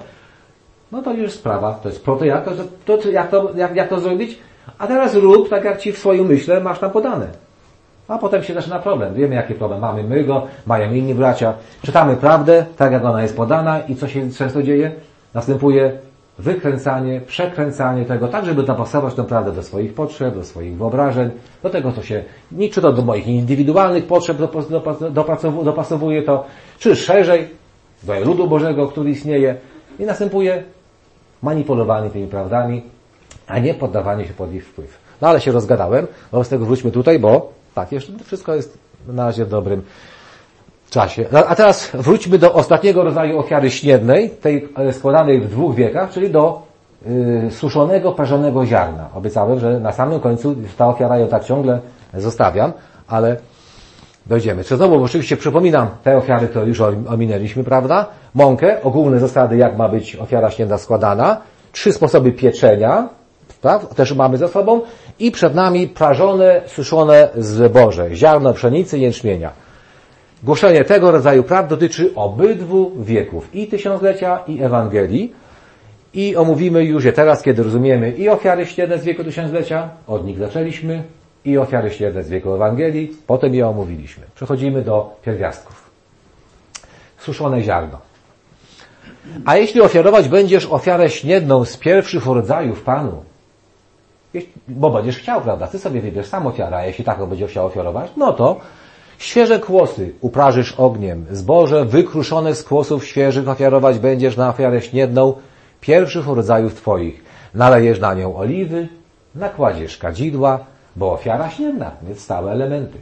No to już sprawa. To jest proto, jak to zrobić? A teraz rób tak, jak ci w swoim myśle masz tam podane. A potem się zaczyna problem. Wiemy, jaki problem mamy my go, mają inni bracia. Czytamy prawdę, tak jak ona jest podana i co się często dzieje? Następuje wykręcanie, przekręcanie tego, tak żeby dopasować tę prawdę do swoich potrzeb, do swoich wyobrażeń, do tego, co się, czy to do moich indywidualnych potrzeb dopasowuje to, czy szerzej, do ludu Bożego, który istnieje. I następuje manipulowanie tymi prawdami, a nie poddawanie się pod ich wpływ. No ale się rozgadałem, wobec tego wróćmy tutaj, bo tak, jeszcze wszystko jest na razie w dobrym czasie. A teraz wróćmy do ostatniego rodzaju ofiary śniednej, tej składanej w 2 wiekach, czyli do suszonego, parzonego ziarna. Obiecałem, że na samym końcu ta ofiara, ją tak ciągle zostawiam, ale dojdziemy. Co znowu, bo oczywiście przypominam te ofiary, które już ominęliśmy, prawda? Mąkę, ogólne zasady, jak ma być ofiara śniedna składana, 3 sposoby pieczenia, tak? Też mamy za sobą i przed nami prażone, suszone zboże, ziarno pszenicy i jęczmienia. Głoszenie tego rodzaju prawd dotyczy obydwu wieków, i tysiąclecia, i Ewangelii. I omówimy już je teraz, kiedy rozumiemy i ofiary śniedne z wieku tysiąclecia, od nich zaczęliśmy, i ofiary śniedne z wieku Ewangelii, potem je omówiliśmy. Przechodzimy do pierwiastków. Suszone ziarno. A jeśli ofiarować będziesz ofiarę śniedną z pierwszych rodzajów Panu, bo będziesz chciał, prawda? Ty sobie wybierz sam ofiarę, a jeśli taką będziesz chciał ofiarować, no to świeże kłosy uprażysz ogniem, zboże wykruszone z kłosów świeżych ofiarować będziesz na ofiarę śniedną pierwszych rodzajów Twoich. Nalejesz na nią oliwy, nakładziesz kadzidła, bo ofiara śniedna, więc stałe elementy.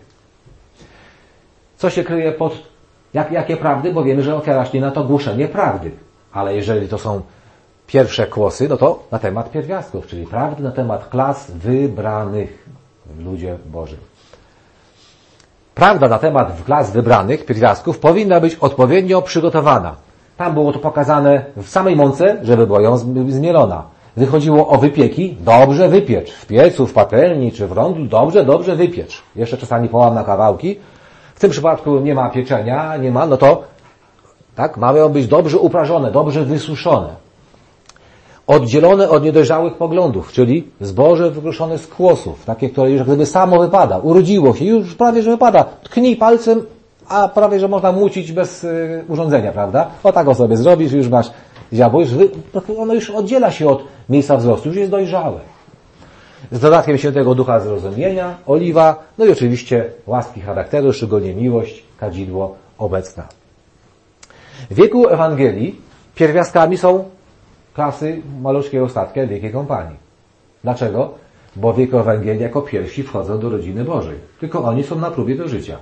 Co się kryje pod jakie prawdy? Bo wiemy, że ofiara śniedna to głoszenie prawdy. Ale jeżeli to są pierwsze kłosy, no to na temat pierwiastków, czyli prawdy na temat klas wybranych w ludzie Bożym. Prawda na temat klas wybranych, pierwiastków, powinna być odpowiednio przygotowana. Tam było to pokazane w samej mące, żeby była ją zmielona. Wychodziło o wypieki, dobrze wypiecz. W piecu, w patelni czy w rondlu, dobrze wypiecz. Jeszcze czasami połam na kawałki. W tym przypadku nie ma pieczenia, nie ma, no to tak, mają być dobrze uprażone, dobrze wysuszone. Oddzielone od niedojrzałych poglądów, czyli zboże wykruszone z kłosów, takie, które już gdyby samo wypada, urodziło się, już prawie, że wypada. Tknij palcem, a prawie, że można mucić bez urządzenia, prawda? O tak sobie zrobisz, już masz ziarno, ono już oddziela się od miejsca wzrostu, już jest dojrzałe. Z dodatkiem Świętego Ducha zrozumienia, oliwa, no i oczywiście łaski charakteru, szczególnie miłość, kadzidło obecna. W wieku Ewangelii pierwiastkami są klasy maluczkiego statka Wielkiej Kompanii. Dlaczego? Bo w wieku Ewangelii jako pierwsi wchodzą do rodziny Bożej. Tylko oni są na próbie do życia.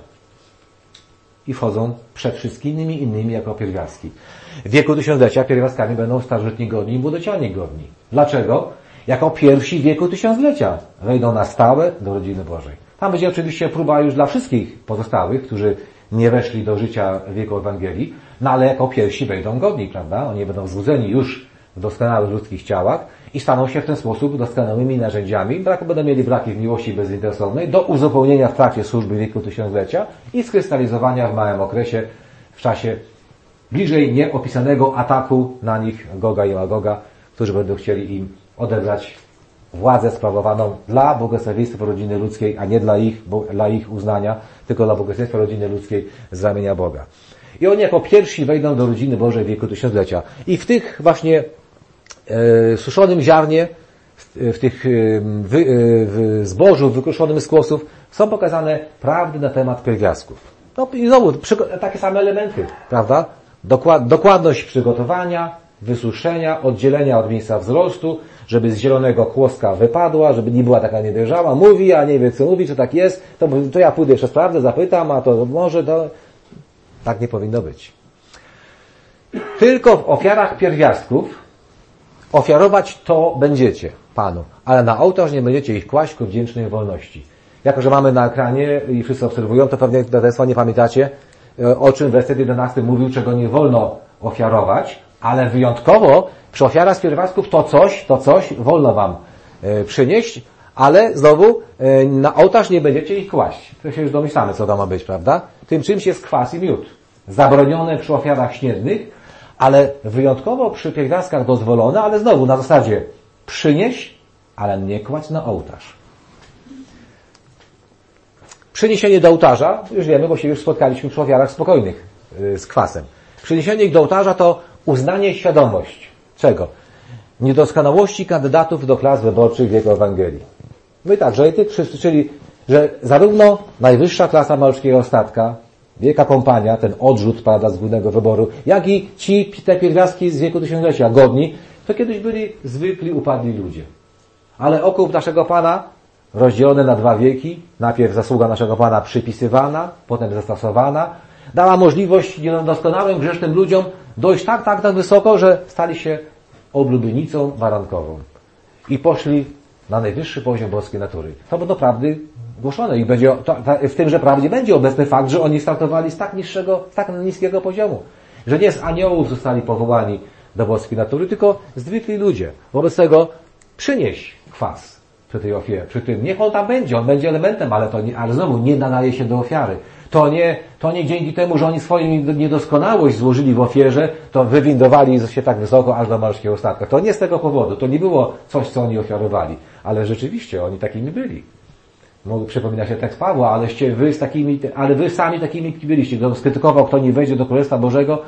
I wchodzą przed wszystkimi innymi jako pierwiastki. W wieku tysiąclecia pierwiastkami będą starożytni godni i młodociani godni. Dlaczego? Jako pierwsi w wieku tysiąclecia wejdą na stałe do rodziny Bożej. Tam będzie oczywiście próba już dla wszystkich pozostałych, którzy nie weszli do życia w wieku Ewangelii, no ale jako pierwsi wejdą godni, prawda? Oni będą wzbudzeni już w doskonałych ludzkich ciałach i staną się w ten sposób doskonałymi narzędziami, będą mieli braki w miłości bezinteresownej do uzupełnienia w trakcie służby wieku tysiąclecia i skrystalizowania w małym okresie, w czasie bliżej nieopisanego ataku na nich Goga i Magoga, którzy będą chcieli im odebrać władzę sprawowaną dla błogosławieństwa rodziny ludzkiej, a nie dla ich uznania, tylko dla błogosławieństwa rodziny ludzkiej z ramienia Boga. I oni jako pierwsi wejdą do rodziny Bożej w wieku tysiąclecia. I w tych właśnie suszonym ziarnie, w tych w zbożu wykruszonym z kłosów są pokazane prawdy na temat pierwiastków. No i znowu takie same elementy, prawda? Dokładność przygotowania, wysuszenia, oddzielenia od miejsca wzrostu, żeby z zielonego kłoska wypadła, żeby nie była taka niedojrzała, mówi, a nie wie co mówi, czy tak jest, to ja pójdę jeszcze sprawdzę, zapytam, a to może to... Tak nie powinno być. Tylko w ofiarach pierwiastków ofiarować to będziecie Panu, ale na ołtarz nie będziecie ich kłaść ku wdzięcznej wolności. Jako że mamy na ekranie i wszyscy obserwują, to pewnie Państwo nie pamiętacie, o czym werset 11 mówił, czego nie wolno ofiarować, ale wyjątkowo przy ofiarach z pierwiastków to coś wolno Wam przynieść, ale znowu na ołtarz nie będziecie ich kłaść. To się już domyślamy, co to ma być, prawda? Tym czymś jest kwas i miód. Zabronione przy ofiarach śniednych, ale wyjątkowo przy pierwiastkach dozwolone, ale znowu na zasadzie przynieś, ale nie kładź na ołtarz. Przyniesienie do ołtarza, już wiemy, bo się już spotkaliśmy przy ofiarach spokojnych z kwasem. Przyniesienie ich do ołtarza to uznanie, świadomość. Czego? Niedoskonałości kandydatów do klas wyborczych w wieku Ewangelii. No i tak, że tych wszyscy, czyli że zarówno najwyższa klasa maluczkiego statka, Wielka Kompania, ten odrzut, prawda, z głównego wyboru, jak i te pierwiastki z wieku tysiąclecia, godni, to kiedyś byli zwykli, upadli ludzie. Ale okup naszego Pana, rozdzielony na 2 wieki, najpierw zasługa naszego Pana przypisywana, potem zastosowana, dała możliwość niedoskonałym, grzesznym ludziom dojść tak wysoko, że stali się oblubienicą barankową. I poszli na najwyższy poziom boskiej natury. To będą prawdy głoszone i będzie w tymże prawdzie będzie obecny fakt, że oni startowali z tak niskiego poziomu. Że nie z aniołów zostali powołani do boskiej natury, tylko zwykli ludzie. Wobec tego przynieś kwas przy tej ofierze. Przy tym, niech on tam będzie, on będzie elementem, ale znowu nie nadaje się do ofiary. To nie dzięki temu, że oni swoją niedoskonałość złożyli w ofierze, to wywindowali się tak wysoko aż do maluczkiego statka. To nie z tego powodu. To nie było coś, co oni ofiarowali. Ale rzeczywiście oni takimi byli. Przypomina się tekst Pawła, ale wy sami takimi byliście. Kto skrytykował, kto nie wejdzie do Królestwa Bożego,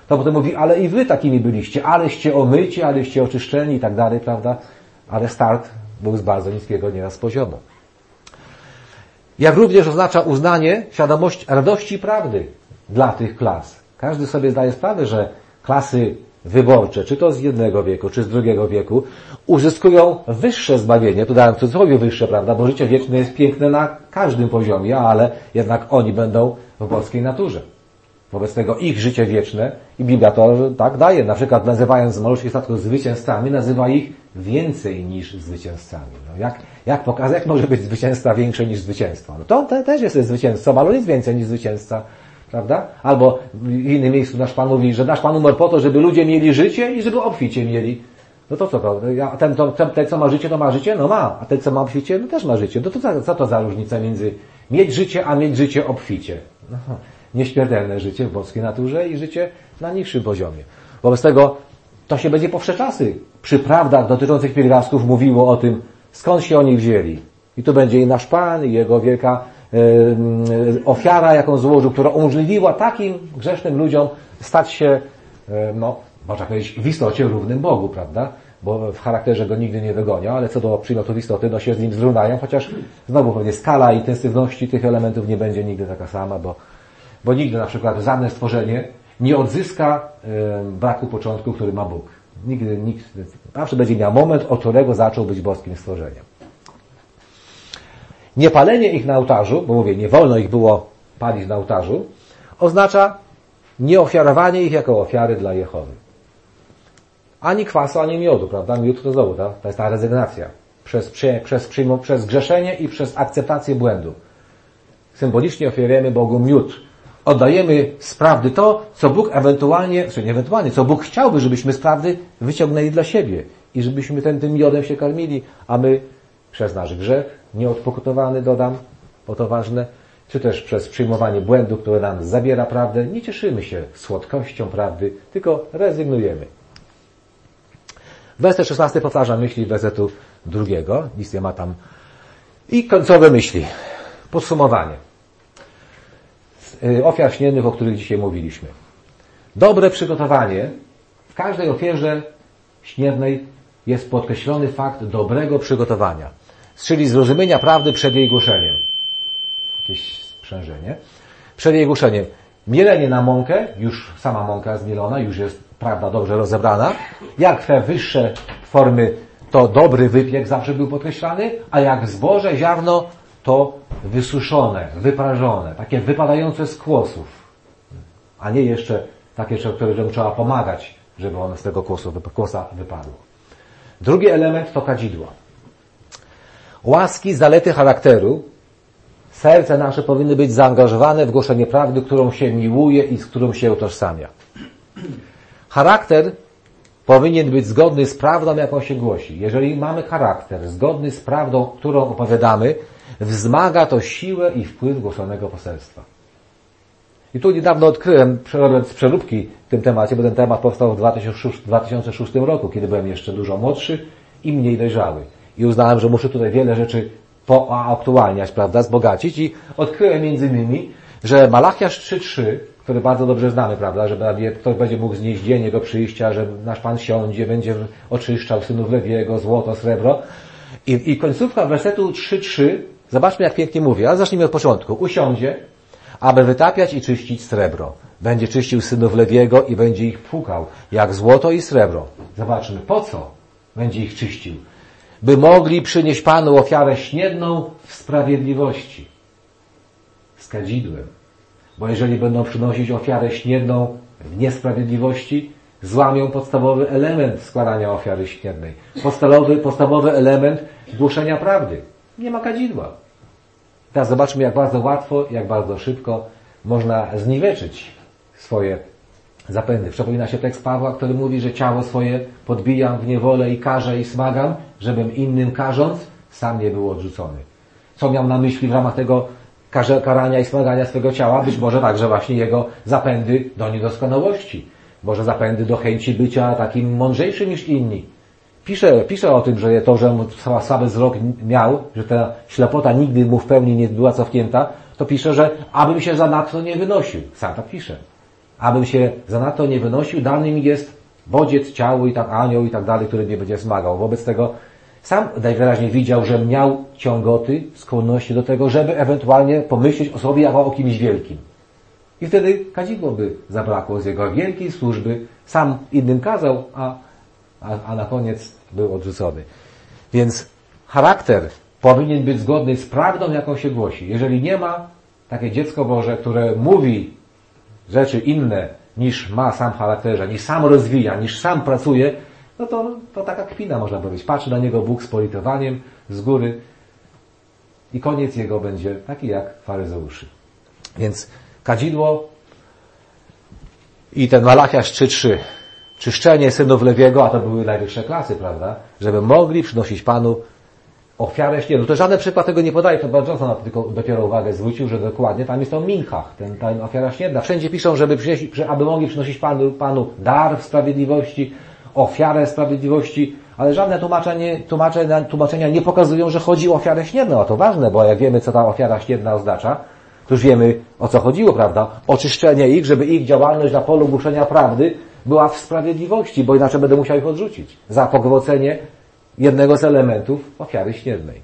To potem mówi, ale i wy takimi byliście, aleście omyci, aleście oczyszczeni i tak dalej, prawda? Ale start był z bardzo niskiego nieraz poziomu. Jak również oznacza uznanie, świadomość radości i prawdy dla tych klas. Każdy sobie zdaje sprawę, że klasy wyborcze, czy to z jednego wieku, czy z drugiego wieku, uzyskują wyższe zbawienie. Tu dałem w cudzysłowie wyższe, prawda, bo życie wieczne jest piękne na każdym poziomie, ale jednak oni będą w boskiej naturze. Wobec tego ich życie wieczne, i Biblia to tak daje, na przykład nazywając maluszkich statków zwycięzcami, nazywa ich więcej niż zwycięzcami. No jak może być zwycięzca większe niż zwycięstwo? No to też jest zwycięzcą, ale on jest więcej niż zwycięzca. Prawda? Albo w innym miejscu nasz Pan mówi, że nasz Pan umarł po to, żeby ludzie mieli życie i żeby obficie mieli. No to co to? Ten co ma życie, to ma życie? No ma. A ten, co ma obficie, no też ma życie. No to co to za różnica między mieć życie, a mieć życie obficie? No, nieśmiertelne życie w boskiej naturze i życie na niższym poziomie. Wobec tego to się będzie po wsze czasy przy prawdach dotyczących pierwiastków mówiło o tym, skąd się oni wzięli. I to będzie i nasz Pan, i Jego wielka ofiara, jaką złożył, która umożliwiła takim grzesznym ludziom stać się, można powiedzieć, w istocie równym Bogu, prawda? Bo w charakterze go nigdy nie wygonią, ale co do przymiotu istoty, się z nim zrównają, chociaż znowu pewnie skala intensywności tych elementów nie będzie nigdy taka sama, bo nigdy na przykład żadne stworzenie nie odzyska braku początku, który ma Bóg. Nigdy nikt, zawsze będzie miał moment, od którego zaczął być boskim stworzeniem. Niepalenie ich na ołtarzu, bo mówię, nie wolno ich było palić na ołtarzu, oznacza nieofiarowanie ich jako ofiary dla Jehowy. Ani kwasu, ani miodu, prawda? Miód to znowu, to jest ta rezygnacja. Przez grzeszenie i przez akceptację błędu. Symbolicznie ofiarujemy Bogu miód. Oddajemy z prawdy to, co Bóg co Bóg chciałby, żebyśmy z prawdy wyciągnęli dla siebie. I żebyśmy tym miodem się karmili, a my przez nasz grzech, nieodpokutowany, dodam, bo to ważne, czy też przez przyjmowanie błędu, które nam zabiera prawdę, nie cieszymy się słodkością prawdy, tylko rezygnujemy. Werset 16 powtarza myśli wersetu 2, nic nie ma tam. I końcowe myśli. Podsumowanie. Ofiar śniennych, o których dzisiaj mówiliśmy. Dobre przygotowanie. W każdej ofierze śniennej jest podkreślony fakt dobrego przygotowania. Czyli zrozumienia prawdy przed jej głoszeniem. Jakieś sprzężenie. Przed jej głoszeniem. Mielenie na mąkę, już sama mąka zmielona, już jest prawda dobrze rozebrana. Jak te wyższe formy, to dobry wypiek zawsze był podkreślany, a jak zboże, ziarno, to wysuszone, wyprażone, takie wypadające z kłosów. A nie jeszcze takie, którym trzeba pomagać, żeby one z tego kłosa wypadło. Drugi element to kadzidło. Łaski, zalety charakteru. Serce nasze powinny być zaangażowane w głoszenie prawdy, którą się miłuje i z którą się utożsamia. Charakter powinien być zgodny z prawdą, jaką się głosi. Jeżeli mamy charakter zgodny z prawdą, którą opowiadamy, wzmaga to siłę i wpływ głoszonego poselstwa. I tu niedawno odkryłem, robiąc przeróbki w tym temacie, bo ten temat powstał w 2006 roku, kiedy byłem jeszcze dużo młodszy i mniej dojrzały. I uznałem, że muszę tutaj wiele rzeczy poaktualniać, prawda, wzbogacić. I odkryłem między innymi, że Malachiasz 3:3, który bardzo dobrze znamy, prawda, że ktoś będzie mógł znieść dzień Jego przyjścia, że nasz Pan siądzie, będzie oczyszczał synów Lewiego, złoto, srebro. I końcówka wersetu 3:3, zobaczmy jak pięknie mówi, ale zacznijmy od początku. Usiądzie, aby wytapiać i czyścić srebro. Będzie czyścił synów Lewiego i będzie ich płukał, jak złoto i srebro. Zobaczmy, po co będzie ich czyścił? By mogli przynieść Panu ofiarę śnienną w sprawiedliwości. Z kadzidłem. Bo jeżeli będą przynosić ofiarę śnienną w niesprawiedliwości, złamią podstawowy element składania ofiary śniennej. Podstawowy element głoszenia prawdy. Nie ma kadzidła. Teraz zobaczmy, jak bardzo łatwo, jak bardzo szybko można zniweczyć swoje zapędy. Przypomina się tekst Pawła, który mówi, że ciało swoje podbijam w niewolę i karzę i smagam, żebym innym karząc, sam nie był odrzucony. Co miał na myśli w ramach tego karania i smagania swego ciała? Być może także właśnie jego zapędy do niedoskonałości. Może zapędy do chęci bycia takim mądrzejszym niż inni. Pisze o tym, że to, że mu słaby wzrok miał, że ta ślepota nigdy mu w pełni nie była cofnięta, to pisze, że abym się zanadto nie wynosił. Sam tak pisze. Abym się zanadto nie wynosił, dany mi jest bodziec, ciało i tak anioł i tak dalej, który mnie będzie smagał. Wobec tego sam najwyraźniej widział, że miał ciągoty, skłonności do tego, żeby ewentualnie pomyśleć o sobie jako o kimś wielkim. I wtedy kadzidło by zabrakło z jego wielkiej służby. Sam innym kazał, a na koniec był odrzucony. Więc charakter powinien być zgodny z prawdą, jaką się głosi. Jeżeli nie ma takie dziecko Boże, które mówi rzeczy inne niż ma sam w charakterze, niż sam rozwija, niż sam pracuje, no to taka kpina, można powiedzieć. Patrzy na niego Bóg z politowaniem z góry i koniec jego będzie taki jak faryzeuszy. Więc kadzidło i ten Malachiasz 3:3. Czyszczenie synów Lewiego, a to były najwyższe klasy, prawda? Żeby mogli przynosić Panu ofiarę śniegu. To żaden przykład tego nie podaje, to bardzo na to tylko dopiero uwagę zwrócił, że dokładnie tam jest to minchach, ta ofiara śniegna. Wszędzie piszą, aby mogli przynosić Panu dar sprawiedliwości, ofiarę sprawiedliwości, ale żadne tłumaczenia nie pokazują, że chodzi o ofiarę śniegną. A to ważne, bo jak wiemy, co ta ofiara śniegna oznacza, to już wiemy, o co chodziło, prawda? Oczyszczenie ich, żeby ich działalność na polu głoszenia prawdy była w sprawiedliwości, bo inaczej będę musiał ich odrzucić za pogwałcenie jednego z elementów ofiary śniegnej.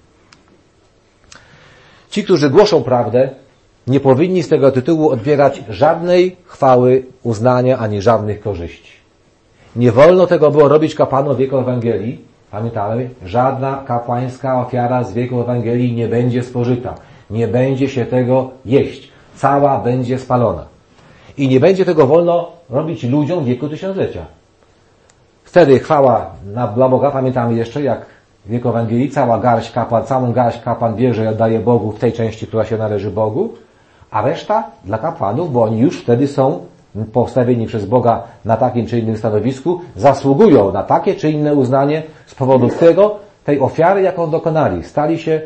Ci, którzy głoszą prawdę, nie powinni z tego tytułu odbierać żadnej chwały, uznania, ani żadnych korzyści. Nie wolno tego było robić kapłanom w wieku Ewangelii. Pamiętamy, żadna kapłańska ofiara z wieku Ewangelii nie będzie spożyta. Nie będzie się tego jeść. Cała będzie spalona. I nie będzie tego wolno robić ludziom w wieku tysiąclecia. Wtedy chwała dla Boga, pamiętamy jeszcze, jak w wieku Ewangelii całą garść kapłan bierze i oddaje Bogu w tej części, która się należy Bogu, a reszta dla kapłanów, bo oni już wtedy są postawieni przez Boga na takim czy innym stanowisku, zasługują na takie czy inne uznanie z powodu tej ofiary, jaką dokonali. Stali się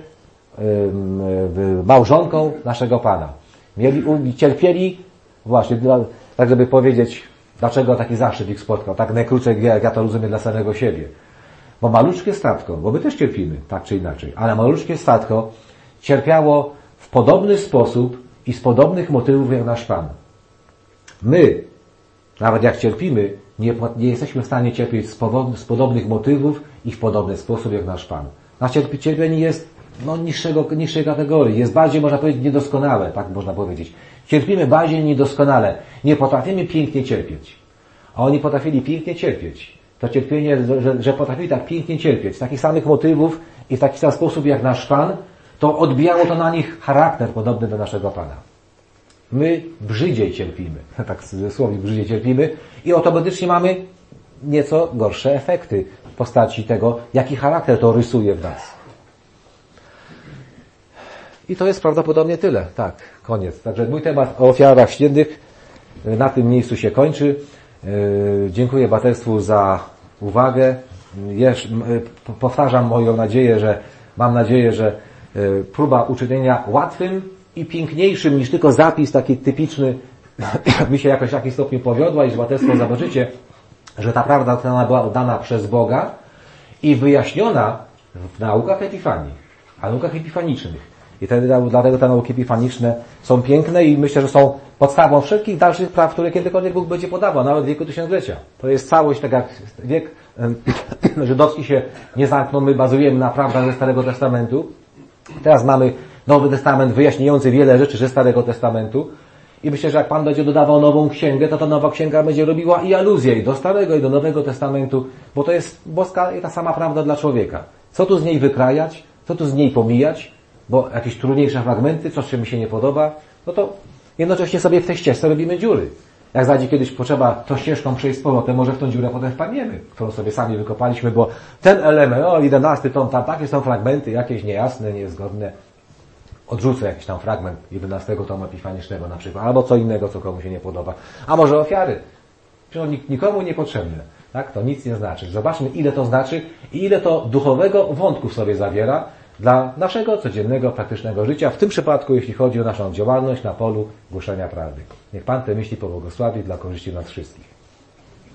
małżonką naszego Pana. Cierpieli właśnie, tak żeby powiedzieć, dlaczego taki zaszczyt ich spotkał, tak najkrócej jak ja to rozumiem dla samego siebie. Bo maluczkie statko, bo my też cierpimy, tak czy inaczej, ale maluczkie statko cierpiało w podobny sposób i z podobnych motywów jak nasz Pan. My, nawet jak cierpimy, nie jesteśmy w stanie cierpieć z podobnych motywów i w podobny sposób jak nasz Pan. Nasze cierpienie jest niższej kategorii, jest bardziej, można powiedzieć, niedoskonałe, tak można powiedzieć. Cierpimy bardziej niedoskonale. Nie potrafimy pięknie cierpieć. A oni potrafili pięknie cierpieć. To cierpienie, że potrafili tak pięknie cierpieć, z takich samych motywów i w taki sam sposób jak nasz Pan, to odbijało to na nich charakter podobny do naszego Pana. My brzydziej cierpimy. Tak dosłownie brzydziej cierpimy i automatycznie mamy nieco gorsze efekty w postaci tego, jaki charakter to rysuje w nas. I to jest prawdopodobnie tyle. Tak, koniec. Także mój temat o ofiarach śniegnych na tym miejscu się kończy. Dziękuję braterstwu za uwagę. Powtarzam moją nadzieję, mam nadzieję, że próba uczynienia łatwym i piękniejszym niż tylko zapis taki typiczny mi się jakoś w jakimś stopniu powiodła i że braterstwo zobaczycie, że ta prawda była dana przez Boga i wyjaśniona w naukach epifanii, a naukach epifanicznych. I dlatego te nauki epifaniczne są piękne i myślę, że są podstawą wszelkich dalszych praw, które kiedykolwiek Bóg będzie podawał, nawet w wieku tysiąclecia. To jest całość, tak jak wiek żydowski się nie zamknął, my bazujemy na prawdach ze Starego Testamentu. Teraz mamy Nowy Testament wyjaśniający wiele rzeczy ze Starego Testamentu i myślę, że jak Pan będzie dodawał nową księgę, to ta nowa księga będzie robiła i aluzję i do Starego i do Nowego Testamentu, bo to jest boska i ta sama prawda dla człowieka. Co tu z niej wykrajać, co tu z niej pomijać, bo jakieś trudniejsze fragmenty, coś, co mi się nie podoba, no to jednocześnie sobie w tej ścieżce robimy dziury. Jak zajdzie kiedyś potrzeba tą ścieżką przejść z powrotem, może w tą dziurę potem wpadniemy, którą sobie sami wykopaliśmy, bo ten element, 11 tom, tam takie są fragmenty jakieś niejasne, niezgodne. Odrzucę jakiś tam fragment 11 tomu epifanicznego na przykład, albo co innego, co komu się nie podoba. A może ofiary? Nikomu niepotrzebne. Tak? To nic nie znaczy. Zobaczmy, ile to znaczy i ile to duchowego wątku w sobie zawiera dla naszego codziennego, praktycznego życia, w tym przypadku, jeśli chodzi o naszą działalność na polu głoszenia prawdy. Niech Pan te myśli pobłogosławi dla korzyści nas wszystkich.